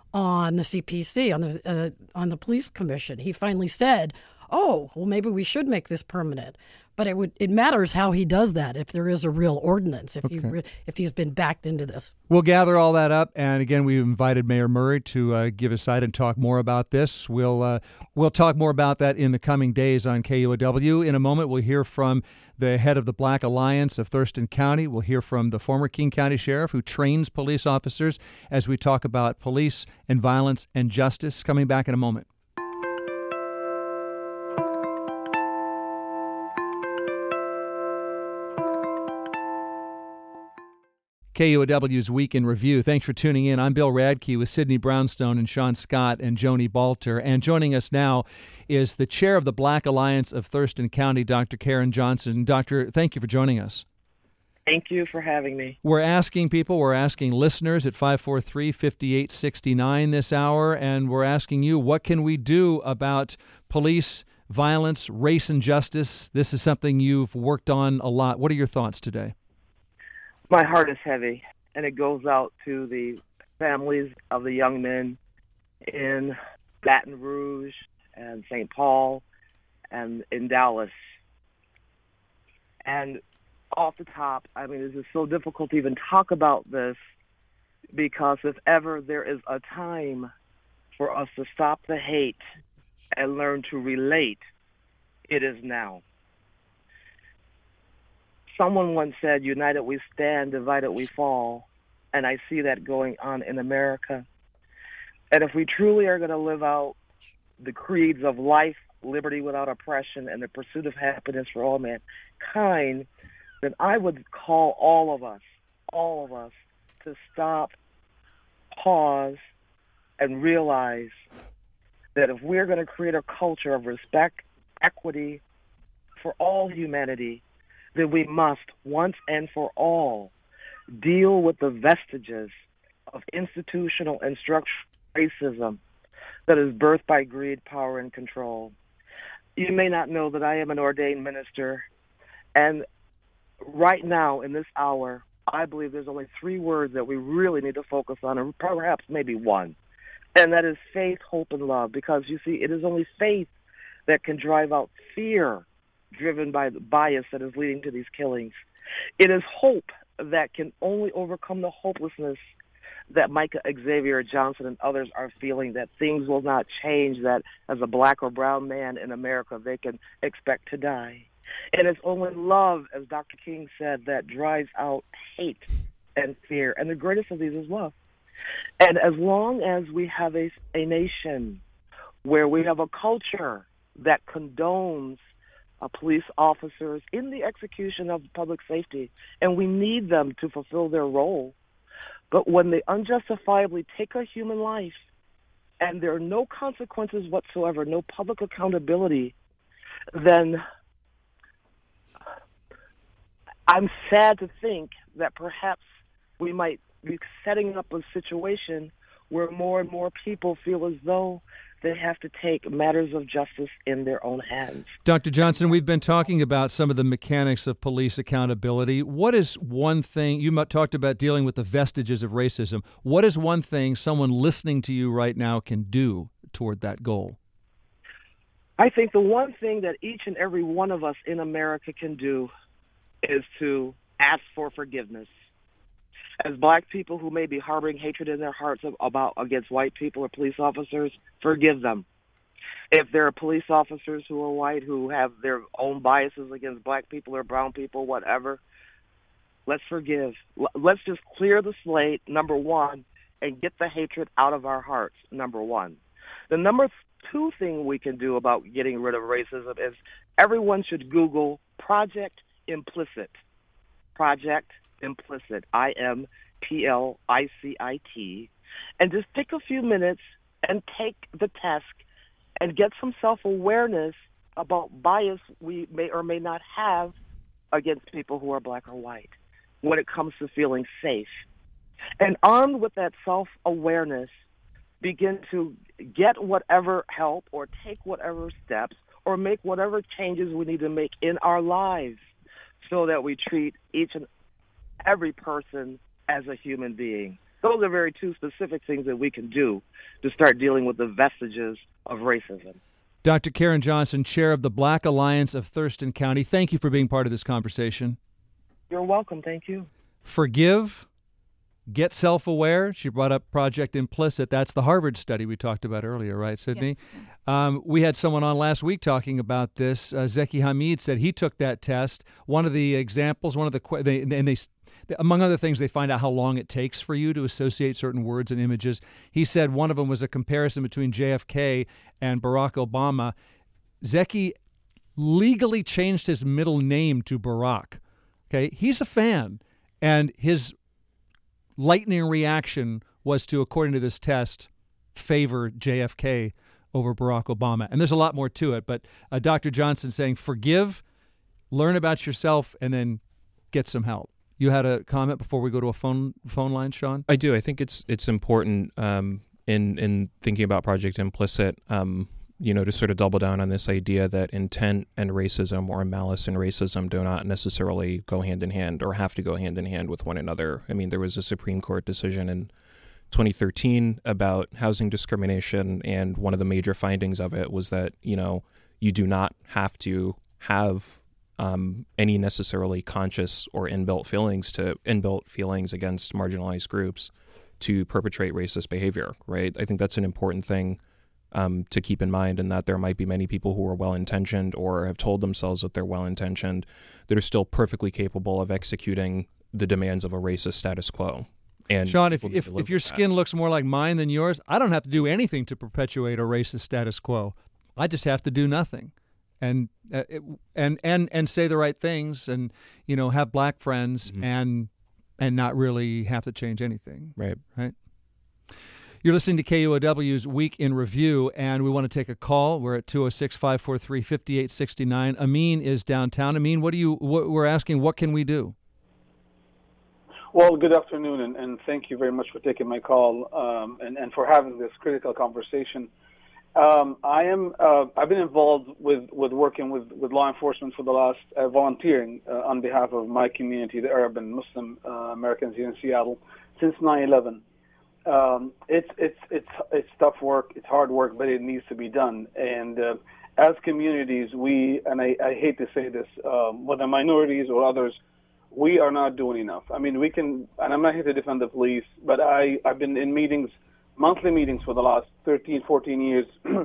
on the C P C, on the uh, on the police commission. He finally said, "Oh, well, maybe we should make this permanent." But it would it matters how he does that if there is a real ordinance, if okay. he re- if he's been backed into this. We'll gather all that up, and again, we've invited Mayor Murray to uh, give his side and talk more about this. We'll uh, we'll talk more about that in the coming days on K U O W. In a moment, we'll hear from the head of the Black Alliance of Thurston County. We'll hear from the former King County Sheriff who trains police officers as we talk about police and violence and justice. Coming back in a moment. K U O W's Week in Review. Thanks for tuning in. I'm Bill Radke with Sidney Brownstone and Sean Scott and Joni Balter. And joining us now is the chair of the Black Alliance of Thurston County, Doctor Karen Johnson. Doctor, thank you for joining us. Thank you for having me. We're asking people, we're asking listeners at five four three, five eight six nine this hour, and we're asking you, what can we do about police violence, race, and justice? This is something you've worked on a lot. What are your thoughts today? My heart is heavy, and it goes out to the families of the young men in Baton Rouge and Saint Paul and in Dallas. And off the top, I mean, it is so difficult to even talk about this because if ever there is a time for us to stop the hate and learn to relate, it is now. Someone once said, united we stand, divided we fall, and I see that going on in America. And if we truly are going to live out the creeds of life, liberty without oppression, and the pursuit of happiness for all mankind, then I would call all of us, all of us, to stop, pause, and realize that if we're going to create a culture of respect, equity for all humanity, then we must, once and for all, deal with the vestiges of institutional and structural racism that is birthed by greed, power, and control. You may not know that I am an ordained minister, and right now, in this hour, I believe there's only three words that we really need to focus on, or perhaps maybe one. And that is faith, hope, and love, because, you see, it is only faith that can drive out fear driven by the bias that is leading to these killings. It is hope that can only overcome the hopelessness that Micah Xavier Johnson and others are feeling, that things will not change, that as a black or brown man in America, they can expect to die. And it's only love, as Doctor King said, that drives out hate and fear. And the greatest of these is love. And as long as we have a, a nation where we have a culture that condones uh, police officers in the execution of public safety, and we need them to fulfill their role, but when they unjustifiably take a human life and there are no consequences whatsoever, no public accountability, then I'm sad to think that perhaps we might be setting up a situation where more and more people feel as though they have to take matters of justice in their own hands. Doctor Johnson, we've been talking about some of the mechanics of police accountability. What is one thing, you talked about dealing with the vestiges of racism. What is one thing someone listening to you right now can do toward that goal? I think the one thing that each and every one of us in America can do is to ask for forgiveness. As black people who may be harboring hatred in their hearts about against white people or police officers, forgive them. If there are police officers who are white who have their own biases against black people or brown people, whatever, let's forgive. Let's just clear the slate, number one, and get the hatred out of our hearts, number one. The number two thing we can do about getting rid of racism is everyone should Google Project Implicit. Project Implicit, I M P L I C I T, and just take a few minutes and take the test and get some self-awareness about bias we may or may not have against people who are black or white when it comes to feeling safe. And armed with that self-awareness, begin to get whatever help or take whatever steps or make whatever changes we need to make in our lives so that we treat each and every person as a human being. Those are very two specific things that we can do to start dealing with the vestiges of racism. Doctor Karen Johnson, chair of the Black Alliance of Thurston County, thank you for being part of this conversation. You're welcome. Thank you. Forgive, get self-aware. She brought up Project Implicit. That's the Harvard study we talked about earlier, right, Sydney? Yes. Um, we had someone on last week talking about this. Uh, Zeki Hamid said he took that test. One of the examples, one of the they, and they, among other things, they find out how long it takes for you to associate certain words and images. He said one of them was a comparison between J F K and Barack Obama. Zeki legally changed his middle name to Barack. Okay, he's a fan, and his lightning reaction was to, according to this test, favor J F K over Barack Obama. And there's a lot more to it, but uh, Doctor Johnson saying forgive, learn about yourself, and then get some help. You had a comment before we go to a phone phone line, Sean? I do. I think it's it's important um, in in thinking about Project Implicit, um, you know, to sort of double down on this idea that intent and racism or malice and racism do not necessarily go hand in hand or have to go hand in hand with one another. I mean, there was a Supreme Court decision in twenty thirteen about housing discrimination, and one of the major findings of it was that, you know, you do not have to have um, any necessarily conscious or inbuilt feelings to inbuilt feelings against marginalized groups to perpetrate racist behavior, right? I think that's an important thing um, to keep in mind, and that there might be many people who are well-intentioned or have told themselves that they're well-intentioned that are still perfectly capable of executing the demands of a racist status quo. And Sean, if if, if your skin looks more like mine than yours, I don't have to do anything to perpetuate a racist status quo. I just have to do nothing, and uh, it, and and and say the right things, and you know, have black friends, mm-hmm. and and not really have to change anything. Right, right. You're listening to K U O W's Week in Review, and we want to take a call. We're at two oh six, five four three, five eight six nine. Amin is downtown. Amin, what do you? What, we're asking, what can we do? Well, good afternoon, and, and thank you very much for taking my call um, and, and for having this critical conversation. Um, I am. Uh, I've been involved with, with working with, with law enforcement for the last uh, volunteering uh, on behalf of my community, the Arab and Muslim uh, Americans here in Seattle, since nine eleven. um, it's it's it's it's tough work. It's hard work, but it needs to be done. And uh, as communities, we and I, I hate to say this, um, whether minorities or others, we are not doing enough. I mean, we can, and I'm not here to defend the police, but I I've been in meetings, monthly meetings for the last thirteen, fourteen years,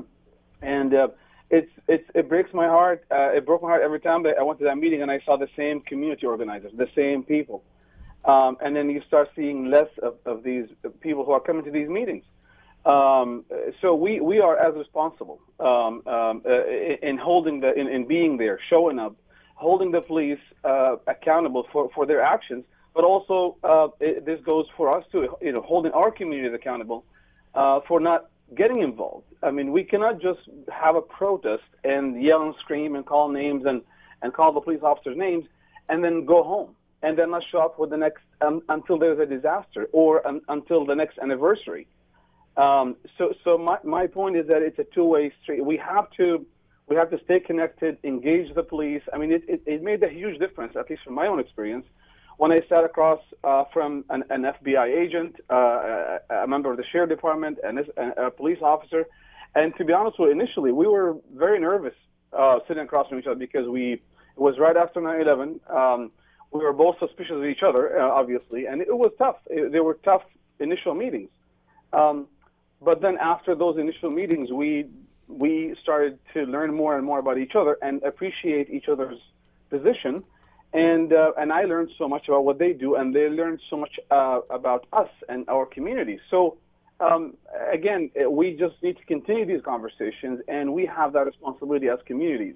and uh, it's it's it breaks my heart. Uh, it broke my heart every time that I went to that meeting and I saw the same community organizers, the same people. Um, and then you start seeing less of, of these people who are coming to these meetings. Um, so we, we are as responsible um, um, uh, in holding the in, in being there, showing up, holding the police uh, accountable for, for their actions. But also uh, it, this goes for us too, you know, holding our communities accountable uh, for not getting involved. I mean, we cannot just have a protest and yell and scream and call names and, and call the police officers names and then go home. And then not show up for the next um, until there's a disaster or um, until the next anniversary. Um, so, so my my point is that it's a two-way street. We have to we have to stay connected, engage the police. I mean, it it, it made a huge difference, at least from my own experience, when I sat across uh, from an, an F B I agent, uh, a, a member of the sheriff department, and this, a, a police officer. And to be honest with you, initially we were very nervous uh, sitting across from each other because we it was right after nine eleven. Um, We were both suspicious of each other, uh, obviously, and it was tough. It, they were tough initial meetings. Um, but then after those initial meetings, we we started to learn more and more about each other and appreciate each other's position. And uh, and I learned so much about what they do, and they learned so much uh, about us and our community. So, um, again, we just need to continue these conversations, and we have that responsibility as communities.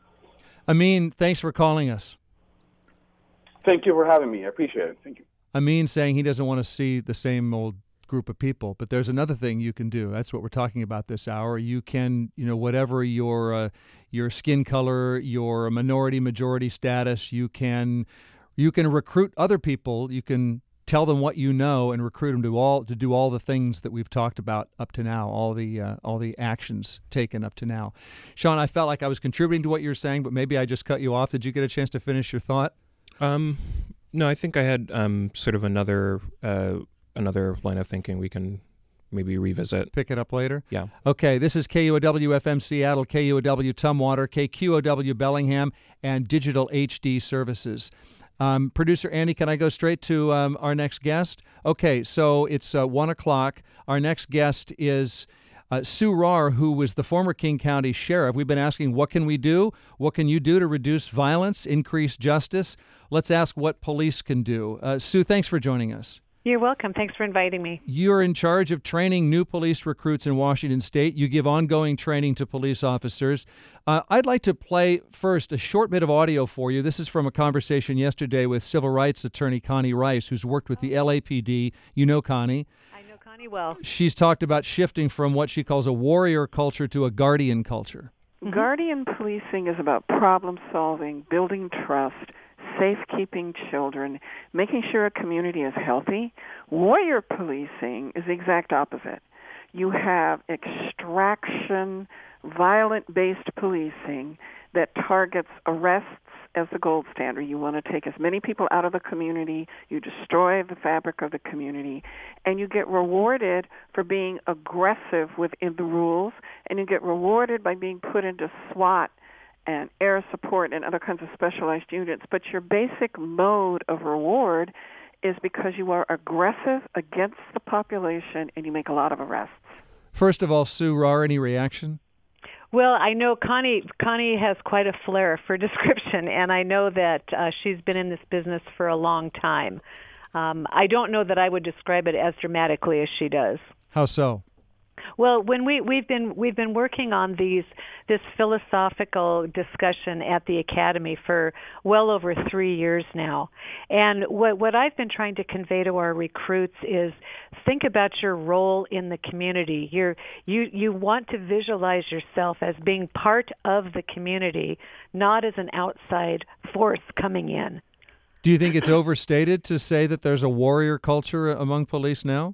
Amin, thanks for calling us. Thank you for having me. I appreciate it. Thank you. Amin saying he doesn't want to see the same old group of people, but there's another thing you can do. That's what we're talking about this hour. You can, you know, whatever your uh, your skin color, your minority majority status, you can you can recruit other people. You can tell them what you know and recruit them to all to do all the things that we've talked about up to now, all the uh, all the actions taken up to now. Sean, I felt like I was contributing to what you're saying, but maybe I just cut you off. Did you get a chance to finish your thought? Um, no, I think I had um, sort of another uh, another line of thinking we can maybe revisit. Pick it up later? Yeah. Okay, this is K U O W F M Seattle, K U O W Tumwater, K Q O W Bellingham, and Digital H D Services. Um, Producer Andy, can I go straight to um, our next guest? Okay, so it's uh, one o'clock. Our next guest is Uh, Sue Rahr, who was the former King County Sheriff. We've been asking, what can we do? What can you do to reduce violence, increase justice? Let's ask what police can do. Uh, Sue, thanks for joining us. You're welcome. Thanks for inviting me. You're in charge of training new police recruits in Washington State. You give ongoing training to police officers. Uh, I'd like to play first a short bit of audio for you. This is from a conversation yesterday with civil rights attorney Connie Rice, who's worked with the L A P D. You know Connie. Connie well. She's talked about shifting from what she calls a warrior culture to a guardian culture. Mm-hmm. Guardian policing is about problem solving, building trust, safekeeping children, making sure a community is healthy. Warrior policing is the exact opposite. You have extraction, violent-based policing that targets arrests as the gold standard. You want to take as many people out of the community, you destroy the fabric of the community, and you get rewarded for being aggressive within the rules, and you get rewarded by being put into SWAT and air support and other kinds of specialized units. But your basic mode of reward is because you are aggressive against the population and you make a lot of arrests. First of all, Sue Rahr, any reaction? Well, I know Connie Connie has quite a flair for description, and I know that uh, she's been in this business for a long time. Um, I don't know that I would describe it as dramatically as she does. How so? Well, when we we've been we've been working on these this philosophical discussion at the Academy for well over three years now, and what what I've been trying to convey to our recruits is think about your role in the community. You're you you want to visualize yourself as being part of the community, not as an outside force coming in. Do you think it's overstated to say that there's a warrior culture among police now?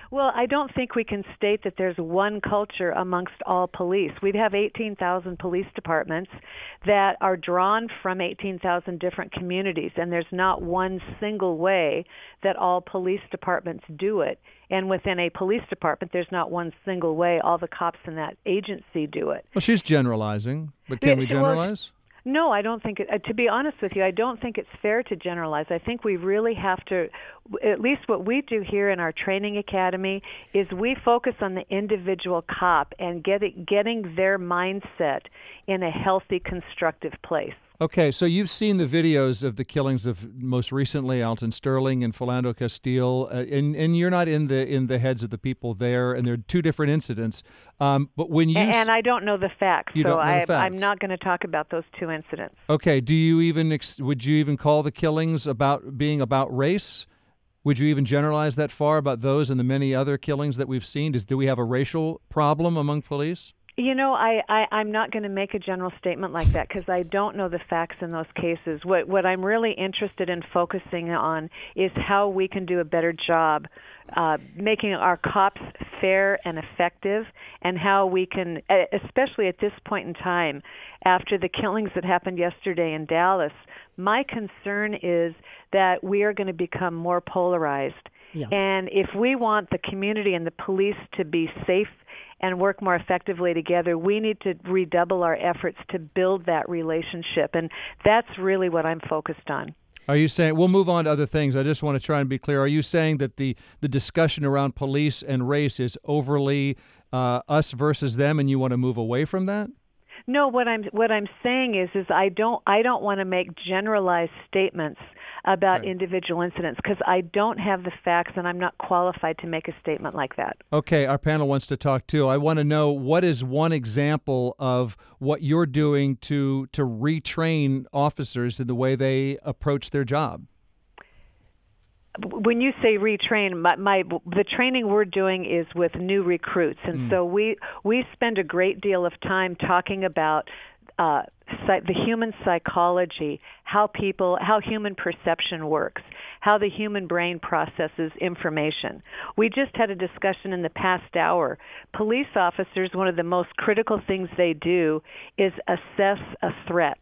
Well, I don't think we can state that there's one culture amongst all police. We have eighteen thousand police departments that are drawn from eighteen thousand different communities, and there's not one single way that all police departments do it. And within a police department, there's not one single way all the cops in that agency do it. Well, she's generalizing, but can we generalize? No, I don't think it, uh, to be honest with you, I don't think it's fair to generalize. I think we really have to, at least what we do here in our training academy, is we focus on the individual cop and get it, getting their mindset in a healthy, constructive place. Okay, so you've seen the videos of the killings of most recently Alton Sterling and Philando Castile, uh, and and you're not in the in the heads of the people there, and they're two different incidents. Um, but when you and, and I don't know the facts, you so don't know I, the facts. I'm not going to talk about those two incidents. Okay, do you even ex- would you even call the killings about being about race? Would you even generalize that far about those and the many other killings that we've seen? Does do we have a racial problem among police? You know, I, I, I'm not going to make a general statement like that because I don't know the facts in those cases. What what I'm really interested in focusing on is how we can do a better job uh, making our cops fair and effective, and how we can, especially at this point in time, after the killings that happened yesterday in Dallas, my concern is that we are going to become more polarized. Yes. And if we want the community and the police to be safe and work more effectively together, we need to redouble our efforts to build that relationship. And that's really what I'm focused on. Are you saying, we'll move on to other things. I just want to try and be clear. Are you saying that the, the discussion around police and race is overly uh, us versus them, and you want to move away from that? No, what I'm what I'm saying is is I don't I don't want to make generalized statements about okay. individual incidents because I don't have the facts and I'm not qualified to make a statement like that. Okay, our panel wants to talk too. I want to know, what is one example of what you're doing to to retrain officers in the way they approach their job? When you say retrain, my, my the training we're doing is with new recruits, and Mm. so we we spend a great deal of time talking about uh, psych, the human psychology, how people, how human perception works, how the human brain processes information. We just had a discussion in the past hour. Police officers, one of the most critical things they do is assess a threat.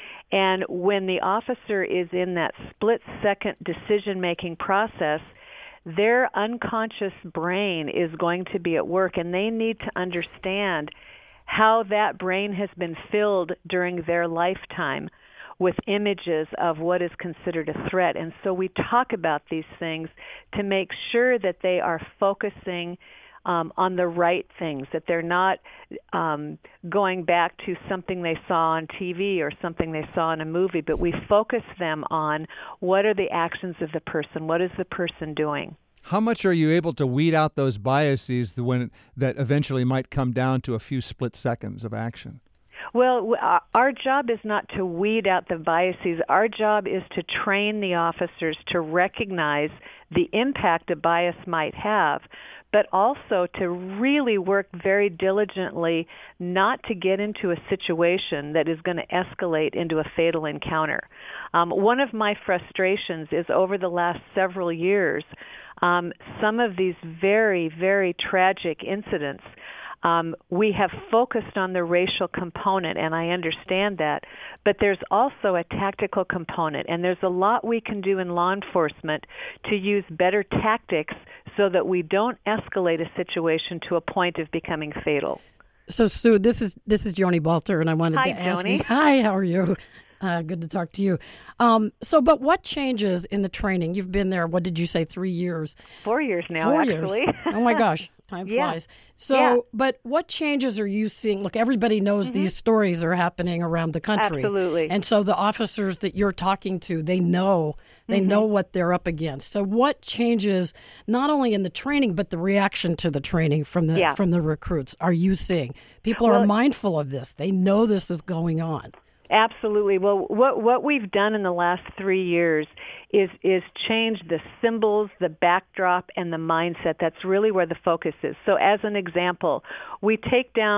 And when the officer is in that split-second decision-making process, their unconscious brain is going to be at work, and they need to understand how that brain has been filled during their lifetime with images of what is considered a threat. And so we talk about these things to make sure that they are focusing Um, on the right things, that they're not um, going back to something they saw on T V or something they saw in a movie, but we focus them on what are the actions of the person, what is the person doing. How much are you able to weed out those biases that, when, that eventually might come down to a few split seconds of action? Well, our job is not to weed out the biases. Our job is to train the officers to recognize the impact a bias might have, but also to really work very diligently not to get into a situation that is going to escalate into a fatal encounter. Um, one of my frustrations is over the last several years, um, some of these very, very tragic incidents, Um, we have focused on the racial component, and I understand that, but there's also a tactical component, and there's a lot we can do in law enforcement to use better tactics so that we don't escalate a situation to a point of becoming fatal. So, Stu, this is this is Joni Balter, and I wanted Hi, to ask Joni. you. Hi, how are you? Uh, good to talk to you. Um, so, but what changes in the training? You've been there, what did you say, three years? Four years now, Four actually. years. Oh, my gosh. Time Yeah. flies. So, Yeah. but what changes are you seeing? Look, everybody knows Mm-hmm. these stories are happening around the country. Absolutely. And so the officers that you're talking to, they know, they Mm-hmm. know what they're up against. So what changes not only in the training, but the reaction to the training from the Yeah. from the recruits are you seeing? People Well, are mindful of this. They know this is going on. Absolutely. Well, what what we've done in the last three years is is change the symbols, the backdrop, and the mindset. That's really where the focus is. So, as an example, we take down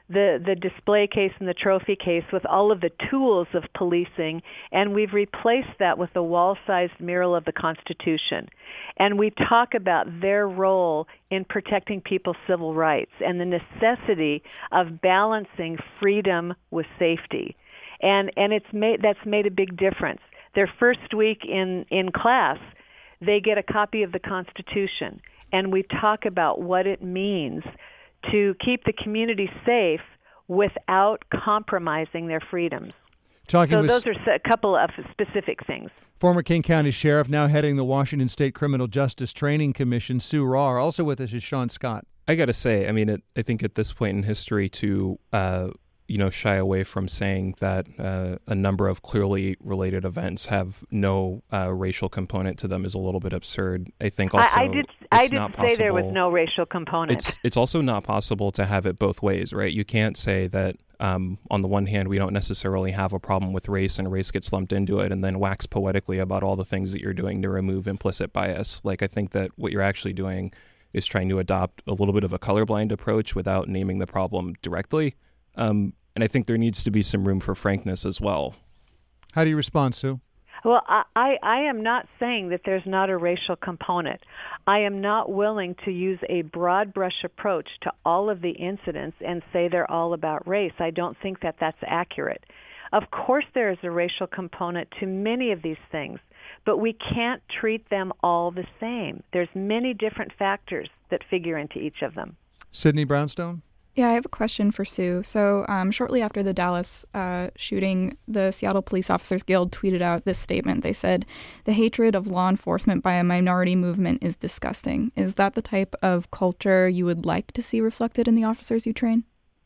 the the display case and the trophy case with all of the tools of policing, and we've replaced that with a wall-sized mural of the Constitution. And we talk about their role in protecting people's civil rights and the necessity of balancing freedom with safety. And and it's made that's made a big difference. Their first week in, in class, they get a copy of the Constitution, and we talk about what it means to keep the community safe without compromising their freedoms. Talking so with those are a couple of specific things. Former King County Sheriff, now heading the Washington State Criminal Justice Training Commission, Sue Rahr. Also with us is Sean Scott. I got to say, I mean, it, I think at this point in history to, uh, you know, shy away from saying that uh, a number of clearly related events have no uh, racial component to them is a little bit absurd. I think also I, I did, I did say there was no racial component. It's, it's also not possible to have it both ways, right? You can't say that Um, on the one hand, we don't necessarily have a problem with race and race gets lumped into it and then wax poetically about all the things that you're doing to remove implicit bias. Like, I think that what you're actually doing is trying to adopt a little bit of a colorblind approach without naming the problem directly. Um, and I think there needs to be some room for frankness as well. How do you respond, Sue? Well, I, I am not saying that there's not a racial component. I am not willing to use a broad brush approach to all of the incidents and say they're all about race. I don't think that that's accurate. Of course there is a racial component to many of these things, but we can't treat them all the same. There's many different factors that figure into each of them. Sydney Brownstone? Yeah, I have a question for Sue. So um, shortly after the Dallas uh, shooting, the Seattle Police Officers Guild tweeted out this statement. They said, "The hatred of law enforcement by a minority movement is disgusting." Is that the type of culture you would like to see reflected in the officers you train?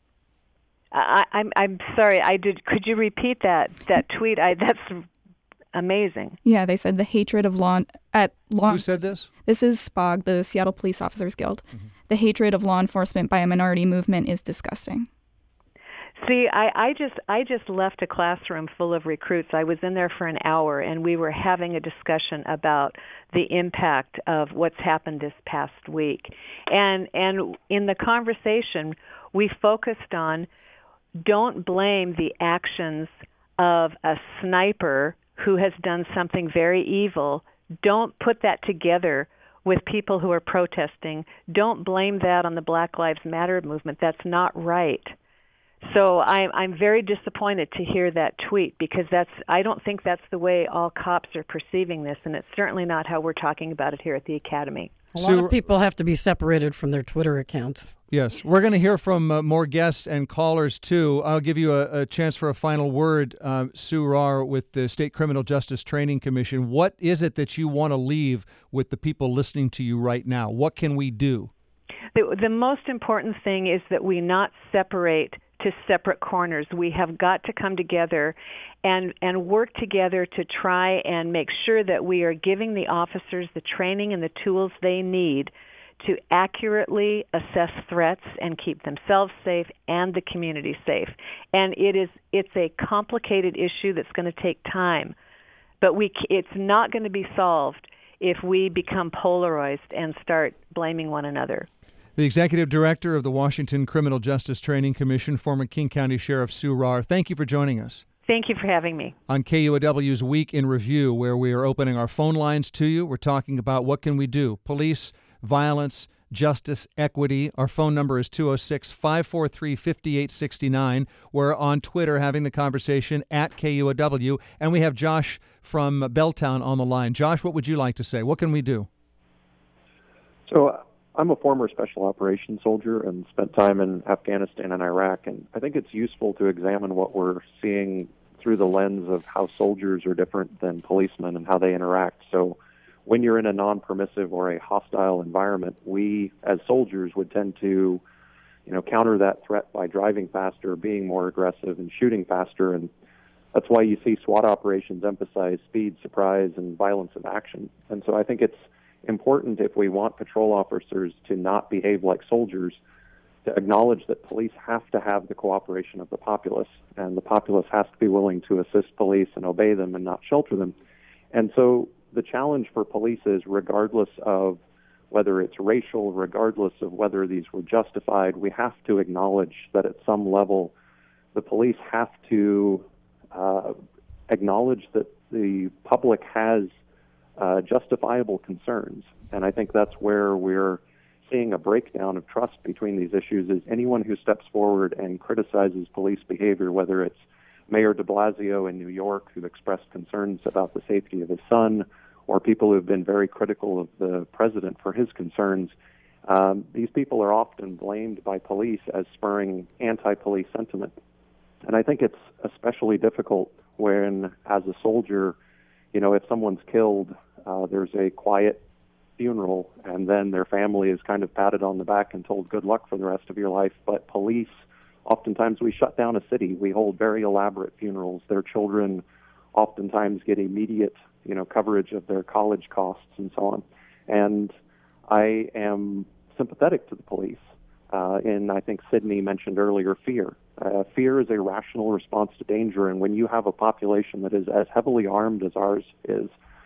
I, I'm I'm sorry. I did. Could you repeat that that tweet? I that's amazing. Yeah, they said the hatred of law at law. Who said this? This is S P O G, the Seattle Police Officers Guild. Mm-hmm. The hatred of law enforcement by a minority movement is disgusting. See, I, I just I just left a classroom full of recruits. I was in there for an hour, and we were having a discussion about the impact of what's happened this past week. And and in the conversation, we focused on don't blame the actions of a sniper who has done something very evil. Don't put that together with people who are protesting. Don't blame that on the Black Lives Matter movement. That's not right. So I'm I'm very disappointed to hear that tweet, because that's I don't think that's the way all cops are perceiving this, and it's certainly not how we're talking about it here at the Academy. A lot of people have to be separated from their Twitter account. Yes, we're going to hear from uh, more guests and callers, too. I'll give you a, a chance for a final word, uh, Sue Rahr, with the State Criminal Justice Training Commission. What is it that you want to leave with the people listening to you right now? What can we do? The, the most important thing is that we not separate to separate corners. We have got to come together and, and work together to try and make sure that we are giving the officers the training and the tools they need to accurately assess threats and keep themselves safe and the community safe. And it is it's a complicated issue that's going to take time, but we it's not going to be solved if we become polarized and start blaming one another. The Executive Director of the Washington Criminal Justice Training Commission, former King County Sheriff Sue Rahr, thank you for joining us. Thank you for having me. On K U O W's Week in Review, where we are opening our phone lines to you, we're talking about what can we do? Police, violence, justice, equity. Our phone number is two oh six, five four three, five eight six nine. We're on Twitter having the conversation at K U O W, and we have Josh from Belltown on the line. Josh, what would you like to say? What can we do? So uh, I'm a former special operations soldier and spent time in Afghanistan and Iraq, and I think it's useful to examine what we're seeing through the lens of how soldiers are different than policemen and how they interact. So when you're in a non-permissive or a hostile environment, we as soldiers would tend to, you know, counter that threat by driving faster, being more aggressive, and shooting faster. And that's why you see SWAT operations emphasize speed, surprise, and violence of action. And so I think it's important, if we want patrol officers to not behave like soldiers, to acknowledge that police have to have the cooperation of the populace, and the populace has to be willing to assist police and obey them and not shelter them. And so the challenge for police is, regardless of whether it's racial, regardless of whether these were justified, we have to acknowledge that at some level the police have to uh, acknowledge that the public has uh, justifiable concerns. And I think that's where we're seeing a breakdown of trust between these issues is anyone who steps forward and criticizes police behavior, whether it's Mayor de Blasio in New York who expressed concerns about the safety of his son, or people who have been very critical of the president for his concerns. Um, these people are often blamed by police as spurring anti-police sentiment. And I think it's especially difficult when, as a soldier, you know, if someone's killed, uh, there's a quiet funeral, and then their family is kind of patted on the back and told good luck for the rest of your life. But police, oftentimes we shut down a city. We hold very elaborate funerals. Their children oftentimes get immediate, you know, coverage of their college costs and so on. And I am sympathetic to the police. Uh, and I think Sydney mentioned earlier fear. Uh, fear is a rational response to danger, and when you have a population that is as heavily armed as ours is,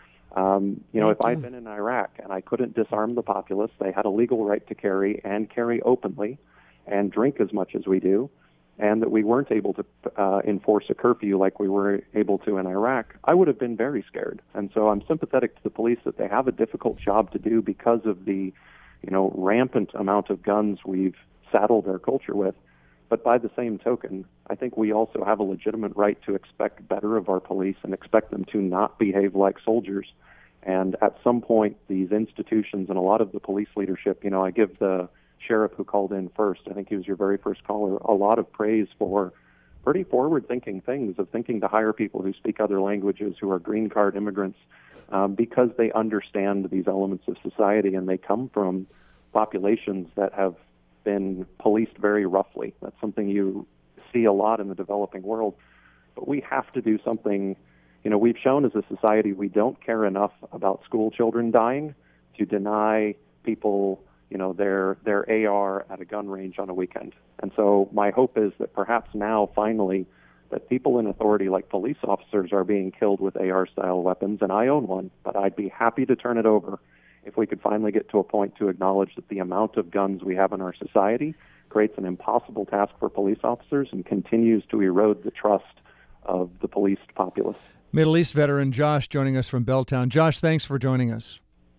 um, you know, if I'd been in Iraq and I couldn't disarm the populace, they had a legal right to carry and carry openly and drink as much as we do, and that we weren't able to uh, enforce a curfew like we were able to in Iraq, I would have been very scared. And so I'm sympathetic to the police that they have a difficult job to do because of the, you know, rampant amount of guns we've saddled our culture with. But by the same token, I think we also have a legitimate right to expect better of our police and expect them to not behave like soldiers. And at some point, these institutions and a lot of the police leadership, you know, I give the sheriff who called in first, I think he was your very first caller, a lot of praise for pretty forward-thinking things of thinking to hire people who speak other languages, who are green card immigrants, um, because they understand these elements of society and they come from populations that have been policed very roughly. That's something you see a lot in the developing world. But we have to do something. You know, we've shown as a society we don't care enough about school children dying to deny people, you know, their their A R at a gun range on a weekend. And so my hope is that perhaps now, finally, that people in authority like police officers are being killed with A R-style weapons, and I own one, but I'd be happy to turn it over if we could finally get to a point to acknowledge that the amount of guns we have in our society creates an impossible task for police officers and continues to erode the trust of the policed populace. Middle East veteran Josh joining us from Belltown. Josh, thanks for joining us.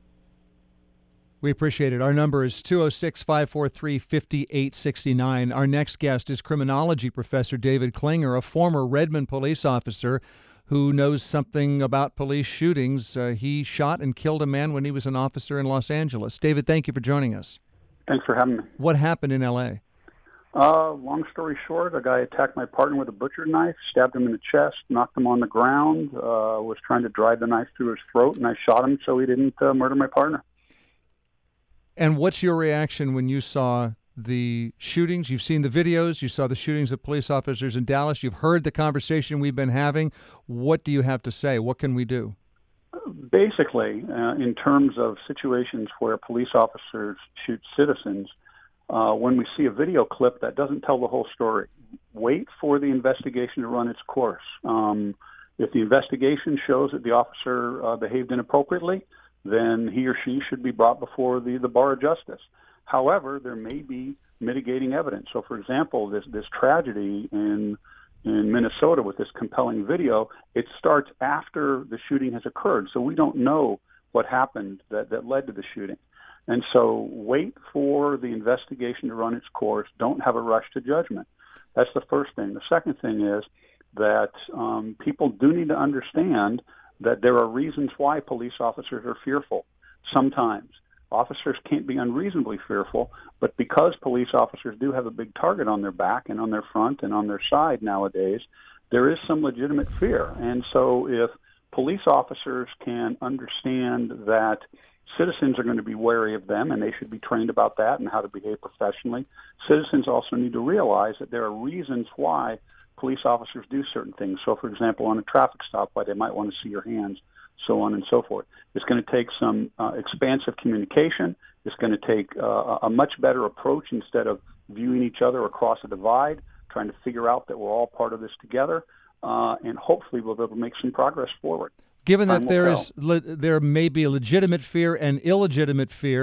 We appreciate it. Our number is two oh six, five four three, five eight six nine. Our next guest is criminology professor David Klinger, a former Redmond police officer who knows something about police shootings. Uh, he shot and killed a man when he was an officer in Los Angeles. David, thank you for joining us. Thanks for having me. What happened in L A? Uh, long story short, a guy attacked my partner with a butcher knife, stabbed him in the chest, knocked him on the ground, uh, was trying to drive the knife through his throat, and I shot him so he didn't uh, murder my partner. And what's your reaction when you saw the shootings? You've seen the videos. You saw the shootings of police officers in Dallas. You've heard the conversation we've been having. What do you have to say? What can we do? Basically, uh, in terms of situations where police officers shoot citizens, uh, when we see a video clip, that doesn't tell the whole story. Wait for the investigation to run its course. Um, if the investigation shows that the officer uh, behaved inappropriately, then he or she should be brought before the, the bar of justice. However, there may be mitigating evidence. So, for example, this, this tragedy in in Minnesota with this compelling video, it starts after the shooting has occurred. So we don't know what happened that, that led to the shooting. And so wait for the investigation to run its course. Don't have a rush to judgment. That's the first thing. The second thing is that um, people do need to understand that there are reasons why police officers are fearful. Sometimes officers can't be unreasonably fearful, but because police officers do have a big target on their back and on their front and on their side nowadays, there is some legitimate fear. And so if police officers can understand that citizens are going to be wary of them and they should be trained about that and how to behave professionally, citizens also need to realize that there are reasons why police officers do certain things. So, for example, on a traffic stop, why they might want to see your hands, so on and so forth. It's going to take some uh, expansive communication. It's going to take uh, a much better approach instead of viewing each other across a divide, trying to figure out that we're all part of this together, uh, and hopefully we'll be able to make some progress forward. Given that there is le- there may be a legitimate fear and illegitimate fear,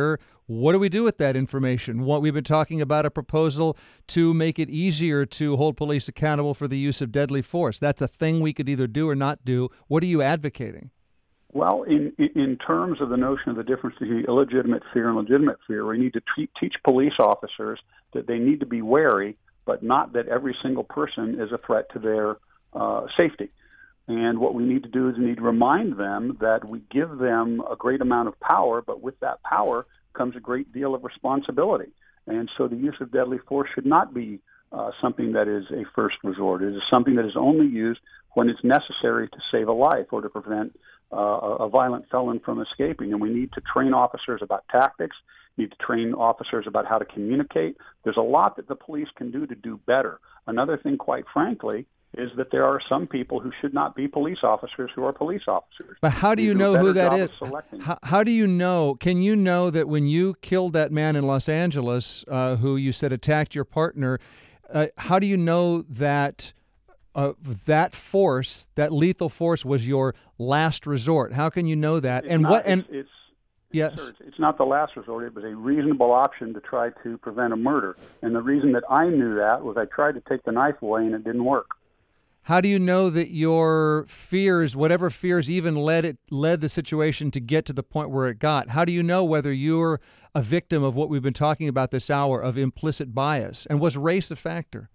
What do we do with that information? What we've been talking about a proposal to make it easier to hold police accountable for the use of deadly force. That's a thing we could either do or not do. What are you advocating? Well, in in terms of the notion of the difference between illegitimate fear and legitimate fear, we need to treat, teach police officers that they need to be wary, but not that every single person is a threat to their uh, safety. And what we need to do is we need to remind them that we give them a great amount of power, but with that power comes a great deal of responsibility. And so the use of deadly force should not be uh, something that is a first resort. It is something that is only used when it's necessary to save a life or to prevent uh, a violent felon from escaping. And we need to train officers about tactics, need to train officers about how to communicate. There's a lot that the police can do to do better. Another thing, quite frankly, is that there are some people who should not be police officers who are police officers. But how do you do know a who better that job is? of selecting. How, how do you know? Can you know that when you killed that man in Los Angeles, uh, who you said attacked your partner, uh, how do you know that uh, that force, that lethal force, was your last resort? How can you know that? It's and not, what? And it's, it's yes, sir, it's, it's not the last resort. It was a reasonable option to try to prevent a murder. And the reason that I knew that was I tried to take the knife away and it didn't work. How do you know that your fears, whatever fears even led it led the situation to get to the point where it got? How do you know whether you're a victim of what we've been talking about this hour of implicit bias? And was race a factor?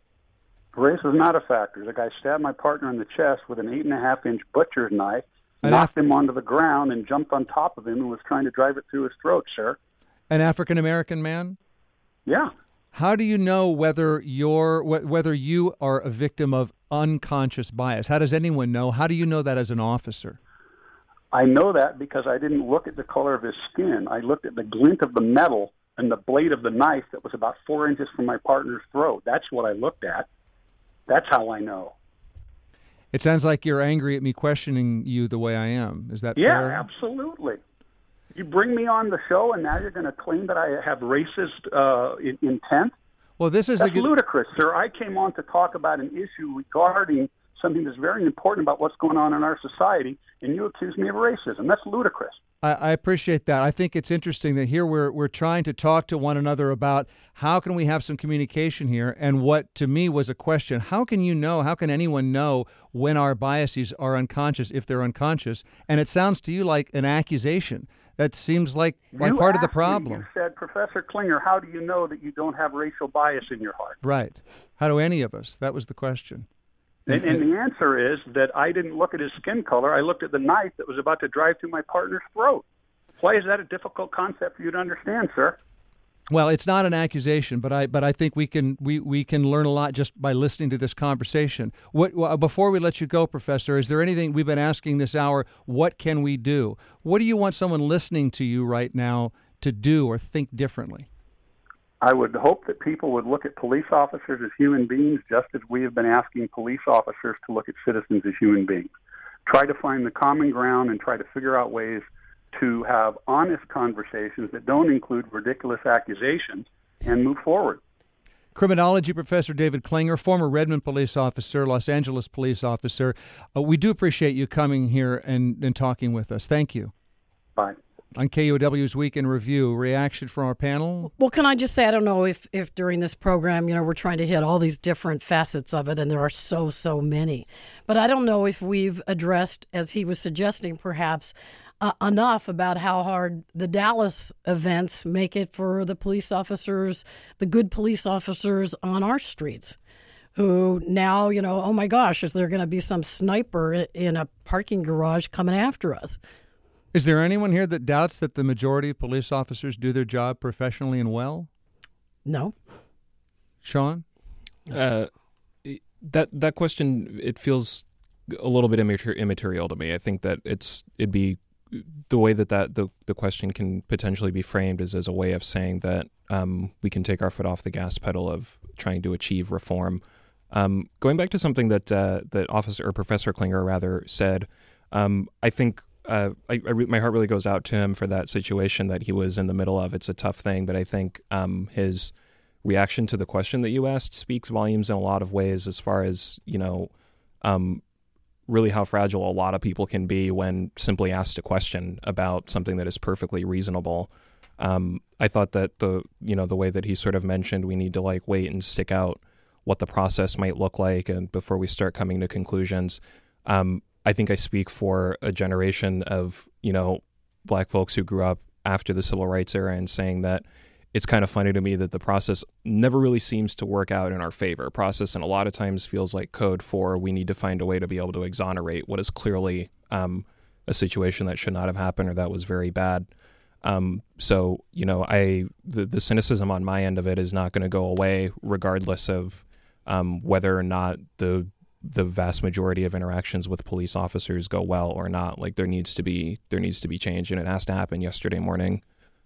Race was not a factor. The guy stabbed my partner in the chest with an eight and a half inch butcher's knife, An knocked him onto the ground, and jumped on top of him and was trying to drive it through his throat, sir. An African American man? Yeah. How do you know whether you're wh- whether you are a victim of unconscious bias? How does anyone know? How do you know that as an officer? I know that because I didn't look at the color of his skin. I looked at the glint of the metal and the blade of the knife that was about four inches from my partner's throat. That's what I looked at. That's how I know. It sounds like you're angry at me questioning you the way I am. Is that yeah, fair? Yeah, absolutely. You bring me on the show, and now you're going to claim that I have racist uh, in- intent? Well, this is that's a good... ludicrous, sir. I came on to talk about an issue regarding something that's very important about what's going on in our society, and you accuse me of racism. That's ludicrous. I, I appreciate that. I think it's interesting that here we're we're trying to talk to one another about how can we have some communication here, and what to me was a question: how can you know? How can anyone know when our biases are unconscious, if they're unconscious? And it sounds to you like an accusation. That seems like, like you part of the asked me, problem. You said, Professor Klinger, how do you know that you don't have racial bias in your heart? Right. How do any of us? That was the question. And, and the answer is that I didn't look at his skin color. I looked at the knife that was about to drive through my partner's throat. Why is that a difficult concept for you to understand, sir? Well, it's not an accusation, but I but I think we can we, we can learn a lot just by listening to this conversation. What well, before we let you go, Professor, is there anything we've been asking this hour? What can we do? What do you want someone listening to you right now to do or think differently? I would hope that people would look at police officers as human beings, just as we have been asking police officers to look at citizens as human beings. Try to find the common ground and try to figure out ways to have honest conversations that don't include ridiculous accusations and move forward. Criminology professor David Klinger, former Redmond police officer, Los Angeles police officer. Uh, we do appreciate you coming here and, and talking with us. Thank you. Bye. On K U O W's Week in Review, reaction from our panel? Well, can I just say, I don't know if, if during this program, you know, we're trying to hit all these different facets of it, and there are so, so many. But I don't know if we've addressed, as he was suggesting, perhaps, Uh, enough about how hard the Dallas events make it for the police officers, the good police officers on our streets, who now, you know, oh my gosh, is there going to be some sniper in a parking garage coming after us? Is there anyone here that doubts that the majority of police officers do their job professionally and well? No. Sean? Uh, that that question, it feels a little bit immater- immaterial to me. I think that it's it'd be the way that, that the, the question can potentially be framed is as a way of saying that um, we can take our foot off the gas pedal of trying to achieve reform. Um, going back to something that uh, that Officer or Professor Klinger rather said, um, I think uh, I, I re- my heart really goes out to him for that situation that he was in the middle of. It's a tough thing, but I think um, his reaction to the question that you asked speaks volumes in a lot of ways, as far as, you know, um, really how fragile a lot of people can be when simply asked a question about something that is perfectly reasonable. Um, I thought that the you know the way that he sort of mentioned we need to like wait and stick out what the process might look like and before we start coming to conclusions. Um, I think I speak for a generation of you know black folks who grew up after the civil rights era and saying that it's kind of funny to me that the process never really seems to work out in our favor. Process and a lot of times feels like code for we need to find a way to be able to exonerate what is clearly um, a situation that should not have happened or that was very bad. Um, so, you know, I the, the cynicism on my end of it is not going to go away regardless of um, whether or not the the vast majority of interactions with police officers go well or not. Like there needs to be there needs to be change, and it has to happen yesterday morning.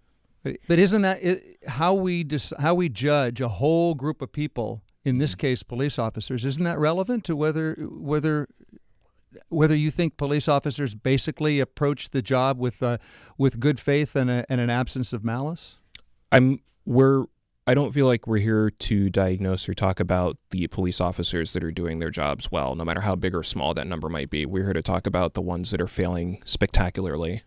But isn't that it, how we dis, how we judge a whole group of people? In this case, police officers. Isn't that relevant to whether whether whether you think police officers basically approach the job with uh, with good faith and, a, and an absence of malice? I'm we're I don't feel like we're here to diagnose or talk about the police officers that are doing their jobs well, no matter how big or small that number might be. We're here to talk about the ones that are failing spectacularly.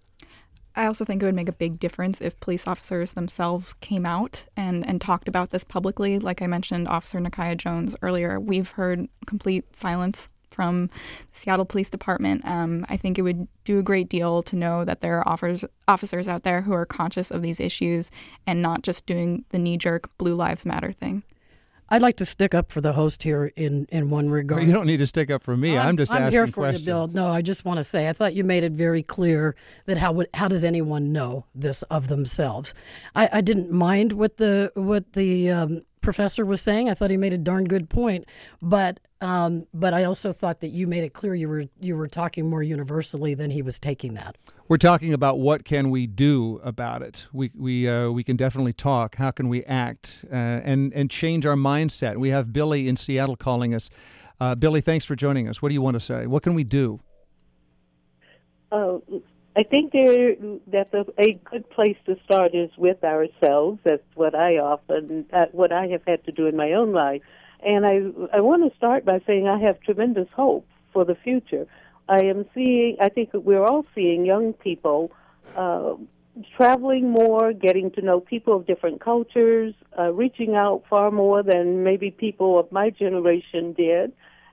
I also think it would make a big difference if police officers themselves came out and, and talked about this publicly. Like I mentioned, Officer Nakia Jones earlier, we've heard complete silence from the Seattle Police Department. Um, I think it would do a great deal to know that there are offers, officers out there who are conscious of these issues and not just doing the knee-jerk Blue Lives Matter thing. I'd like to stick up for the host here in, in one regard. Well, you don't need to stick up for me. I'm, I'm just I'm asking here for questions. you, Bill. No, I just want to say I thought you made it very clear that how would, how does anyone know this of themselves? I, I didn't mind what the what the um, professor was saying. I thought he made a darn good point, but um, but I also thought that you made it clear you were you were talking more universally than he was taking that. We're talking about what can we do about it. We we uh, we can definitely talk. How can we act uh, and and change our mindset? We have Billy in Seattle calling us. Uh, Billy, thanks for joining us. What do you want to say? What can we do? Uh, I think there that the, a good place to start is with ourselves. That's what I often uh, what I have had to do in my own life, and I I want to start by saying I have tremendous hope for the future. I am seeing, I think we're all seeing young people uh, traveling more, getting to know people of different cultures, uh, reaching out far more than maybe people of my generation did,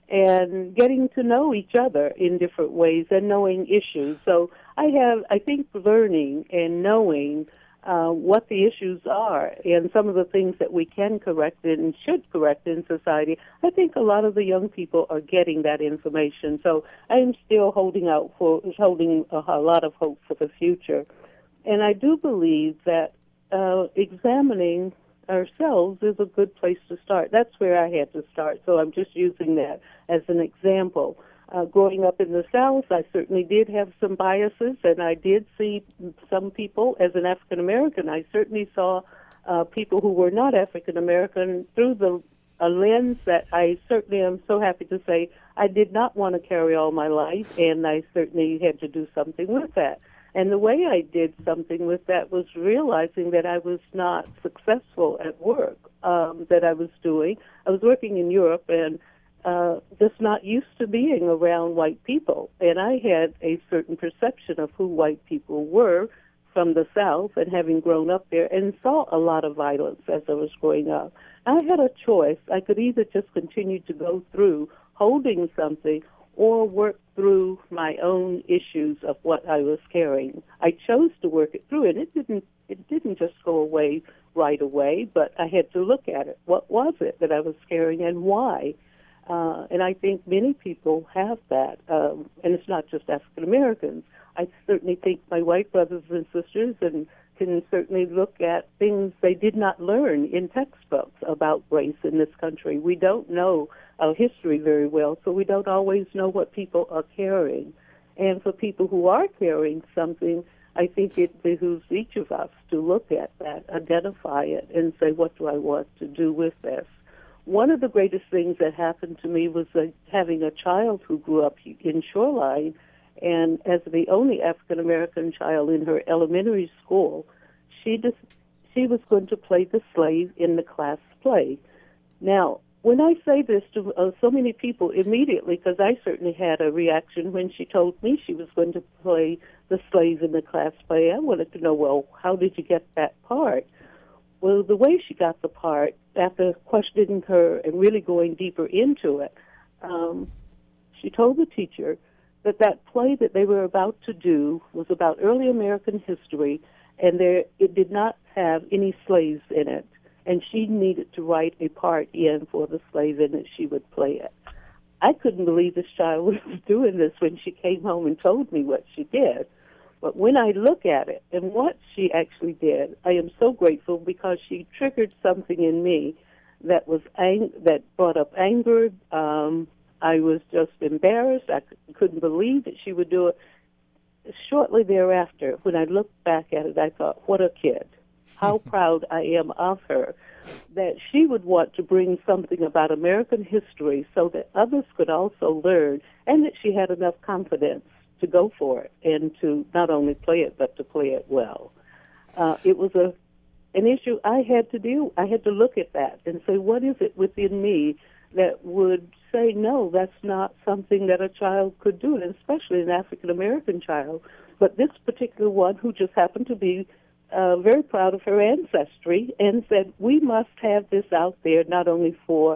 and getting to know each other in different ways and knowing issues. So I have, I think, learning and knowing uh, what the issues are and some of the things that we can correct and should correct in society. I think a lot of the young people are getting that information. So I'm still holding out for holding a, a lot of hope for the future. And I do believe that uh, examining ourselves is a good place to start. That's where I had to start. So I'm just using that as an example. Uh, growing up in the South, I certainly did have some biases, and I did see some people, as an African American, I certainly saw uh, people who were not African American through the a lens that I certainly am so happy to say I did not want to carry all my life, and I certainly had to do something with that. And the way I did something with that was realizing that I was not successful at work um, that I was doing. I was working in Europe and uh, just not used to being around white people. And I had a certain perception of who white people were from the South and having grown up there and saw a lot of violence as I was growing up. I had a choice. I could either just continue to go through holding something or work through my own issues of what I was carrying. I chose to work it through, and it didn't it didn't just go away right away, but I had to look at it. What was it that I was carrying and why? Uh, and I think many people have that, um, and it's not just African Americans. I certainly think my white brothers and sisters and can certainly look at things they did not learn in textbooks about race in this country. We don't know our history very well, so we don't always know what people are carrying. And for people who are carrying something, I think it behooves each of us to look at that, identify it, and say, what do I want to do with this? One of the greatest things that happened to me was uh, having a child who grew up in Shoreline, and as the only African-American child in her elementary school, she just, she was going to play the slave in the class play. Now, when I say this to uh, so many people immediately, because I certainly had a reaction when she told me she was going to play the slave in the class play, I wanted to know, well, how did you get that part? Well, the way she got the part, after questioning her and really going deeper into it, um, she told the teacher that that play that they were about to do was about early American history, and there it did not have any slaves in it, and she needed to write a part in for the slave in it. She would play it. I couldn't believe this child was doing this when she came home and told me what she did. But when I look at it and what she actually did, I am so grateful because she triggered something in me that was ang- that brought up anger. Um, I was just embarrassed. I c- couldn't believe that she would do it. Shortly thereafter, when I looked back at it, I thought, what a kid. How proud I am of her, that she would want to bring something about American history so that others could also learn, and that she had enough confidence to go for it and to not only play it, but to play it well. Uh, it was a an issue I had to do. I had to look at that and say, what is it within me that would say, no, that's not something that a child could do, and especially an African-American child. But this particular one, who just happened to be uh, very proud of her ancestry, and said, we must have this out there not only for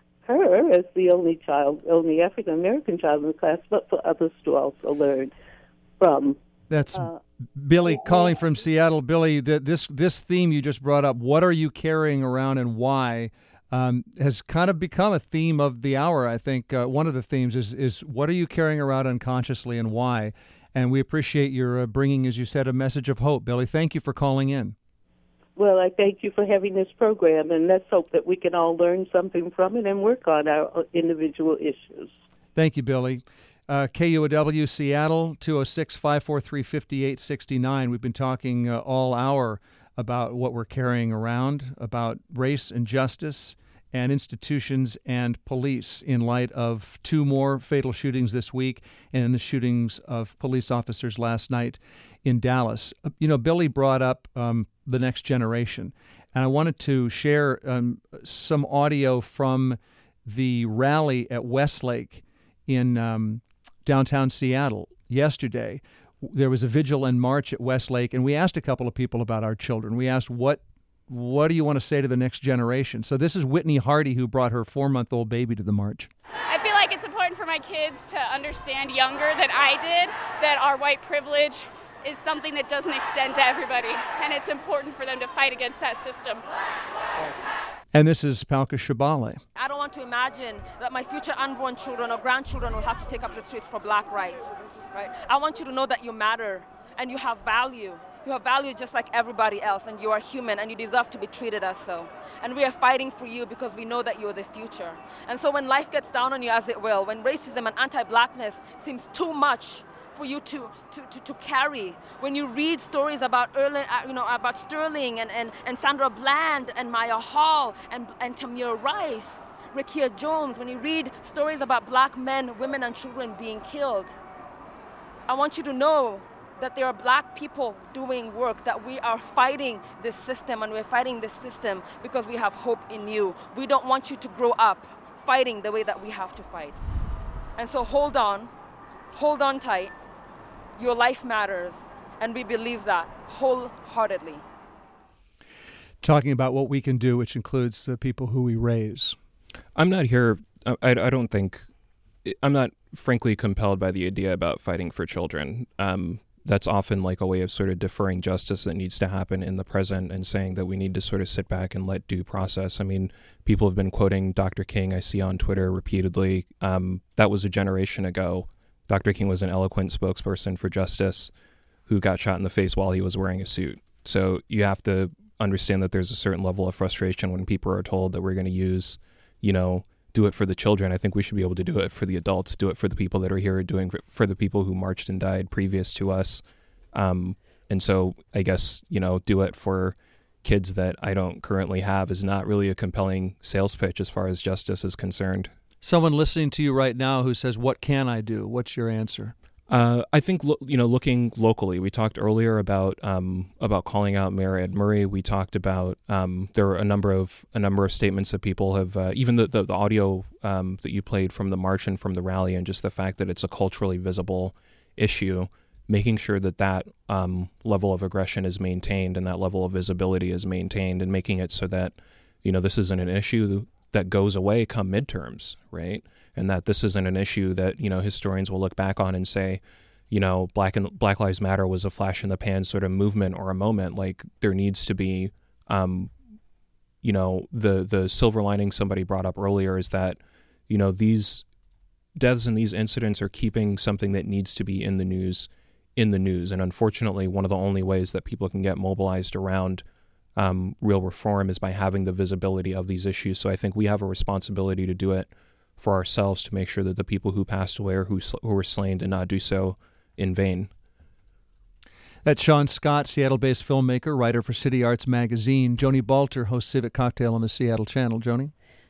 her as the only child, only African-American child in the class, but for others to also learn from. That's uh, Billy calling from Seattle. Billy, the, this this theme you just brought up, what are you carrying around and why, um, has kind of become a theme of the hour, I think. Uh, one of the themes is, is what are you carrying around unconsciously and why? And we appreciate your uh, bringing, as you said, a message of hope. Billy, thank you for calling in. Well, I thank you for having this program, and let's hope that we can all learn something from it and work on our individual issues. Thank you, Billy. Uh, K U O W Seattle, two oh six, five four three, five eight six nine. We've been talking uh, all hour about what we're carrying around, about race and justice and institutions and police in light of two more fatal shootings this week and the shootings of police officers last night in Dallas. You know, Billy brought up um, the next generation, and I wanted to share um, some audio from the rally at Westlake in um, downtown Seattle yesterday. There was a vigil and march at Westlake, and we asked a couple of people about our children. We asked, what what do you want to say to the next generation? So this is Whitney Hardy, who brought her four-month-old baby to the march. I feel like it's important for my kids to understand younger than I did that our white privilege is something that doesn't extend to everybody, and it's important for them to fight against that system. And this is Palka Shabale. I don't want to imagine that my future unborn children or grandchildren will have to take up the streets for black rights, right? I want you to know that you matter and you have value. You have value just like everybody else, and you are human, and you deserve to be treated as so. And we are fighting for you because we know that you are the future. And so when life gets down on you, as it will, when racism and anti-blackness seems too much for you to, to, to, to carry, when you read stories about early, uh, you know, about Sterling and, and, and Sandra Bland and Maya Hall and, and Tamir Rice, Rekia Jones, when you read stories about black men, women, and children being killed, I want you to know that there are black people doing work, that we are fighting this system, and we're fighting this system because we have hope in you. We don't want you to grow up fighting the way that we have to fight. And so hold on, hold on tight. Your life matters, and we believe that wholeheartedly. Talking about what we can do, which includes the people who we raise. I'm not here, I, I don't think, I'm not frankly compelled by the idea about fighting for children. Um, that's often like a way of sort of deferring justice that needs to happen in the present and saying that we need to sort of sit back and let due process. I mean, people have been quoting Doctor King, I see on Twitter repeatedly. Um, that was a generation ago. Doctor King was an eloquent spokesperson for justice who got shot in the face while he was wearing a suit. So you have to understand that there's a certain level of frustration when people are told that we're going to use, you know, do it for the children. I think we should be able to do it for the adults, do it for the people that are here, doing for, for the people who marched and died previous to us. Um, and so I guess, you know, do it for kids that I don't currently have is not really a compelling sales pitch as far as justice is concerned. Someone listening to you right now who says, what can I do? What's your answer? Uh, I think lo- you know, looking locally, we talked earlier about um, about calling out Mayor Ed Murray. We talked about um, there are a number of a number of statements that people have, uh, even the the, the audio um, that you played from the march and from the rally, and just the fact that it's a culturally visible issue, making sure that that um, level of aggression is maintained and that level of visibility is maintained, and making it so that you know this isn't an issue that goes away come midterms, right? And that this isn't an issue that, you know, historians will look back on and say, you know, Black and Black Lives Matter was a flash in the pan sort of movement or a moment. Like there needs to be, um, you know, the the silver lining somebody brought up earlier is that, you know, these deaths and these incidents are keeping something that needs to be in the news in the news. And unfortunately, one of the only ways that people can get mobilized around um, real reform is by having the visibility of these issues. So I think we have a responsibility to do it for ourselves to make sure that the people who passed away or who, who were slain did not do so in vain. That's Sean Scott, Seattle-based filmmaker, writer for City Arts Magazine. Joni Balter hosts Civic Cocktail on the Seattle Channel. Joni?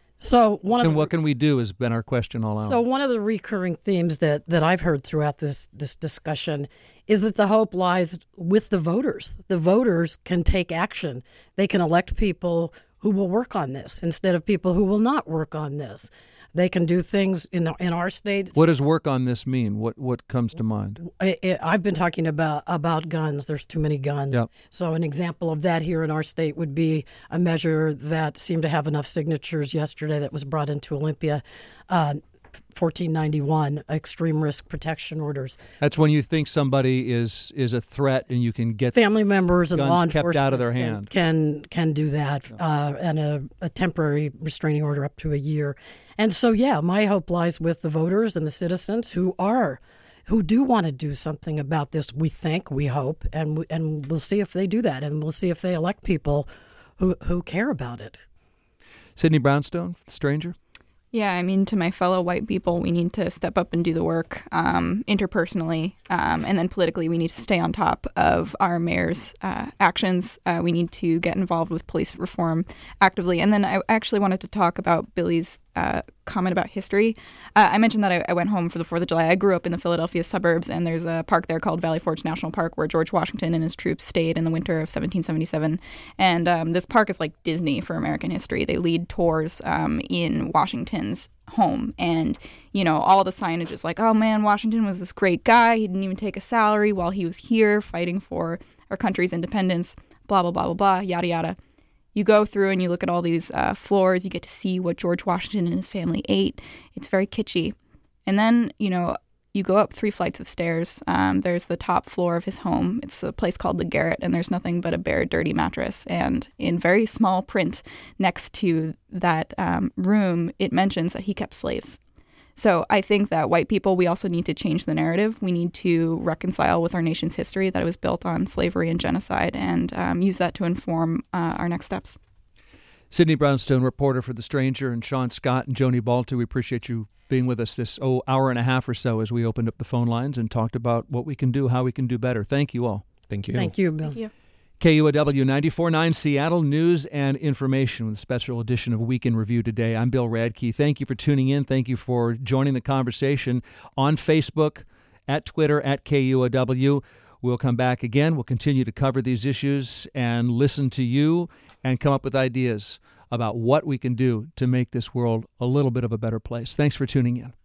So one of and the, what can we do has been our question all out. So one of the recurring themes that, that I've heard throughout this this discussion is that the hope lies with the voters. The voters can take action. They can elect people who will work on this instead of people who will not work on this. They can do things in the, in our state. What does work on this mean? What what comes to mind? I, I've been talking about about guns. There's too many guns. Yep. So an example of that here in our state would be a measure that seemed to have enough signatures yesterday that was brought into Olympia, uh, fourteen ninety-one, extreme risk protection orders. That's when you think somebody is is a threat and you can get family members and guns law kept enforcement out of their can, hand. Can can do that, uh, and a, a temporary restraining order up to a year. And so, yeah, my hope lies with the voters and the citizens who are, who do want to do something about this. We think, we hope, and we, and we'll see if they do that, and we'll see if they elect people who who care about it. Sydney Brownstone, Stranger. Yeah, I mean, to my fellow white people, we need to step up and do the work um, interpersonally, um, and then politically, we need to stay on top of our mayor's uh, actions. Uh, we need to get involved with police reform actively. And then I actually wanted to talk about Billy's uh, comment about history. Uh, I mentioned that I, I went home for the fourth of July. I grew up in the Philadelphia suburbs, and there's a park there called Valley Forge National Park where George Washington and his troops stayed in the winter of seventeen seventy-seven. And um, this park is like Disney for American history. They lead tours um, in Washington's home, and you know, all the signage is like, oh man, Washington was this great guy. He didn't even take a salary while he was here fighting for our country's independence, blah, blah, blah, blah, blah, yada, yada. You go through and you look at all these uh, floors. You get to see what George Washington and his family ate. It's very kitschy. And then, you know, you go up three flights of stairs. Um, there's the top floor of his home. It's a place called the Garret, and there's nothing but a bare, dirty mattress. And in very small print next to that um, room, it mentions that he kept slaves. So I think that white people, we also need to change the narrative. We need to reconcile with our nation's history that it was built on slavery and genocide, and um, use that to inform uh, our next steps. Sydney Brownstone, reporter for The Stranger, and Sean Scott and Joni Balter, we appreciate you being with us this oh, hour and a half or so as we opened up the phone lines and talked about what we can do, how we can do better. Thank you all. Thank you. Thank you, Bill. Thank you. K U O W ninety-four point nine Seattle News and Information with a special edition of Week in Review today. I'm Bill Radke. Thank you for tuning in. Thank you for joining the conversation on Facebook, at Twitter, at K U O W. We'll come back again. We'll continue to cover these issues and listen to you and come up with ideas about what we can do to make this world a little bit of a better place. Thanks for tuning in.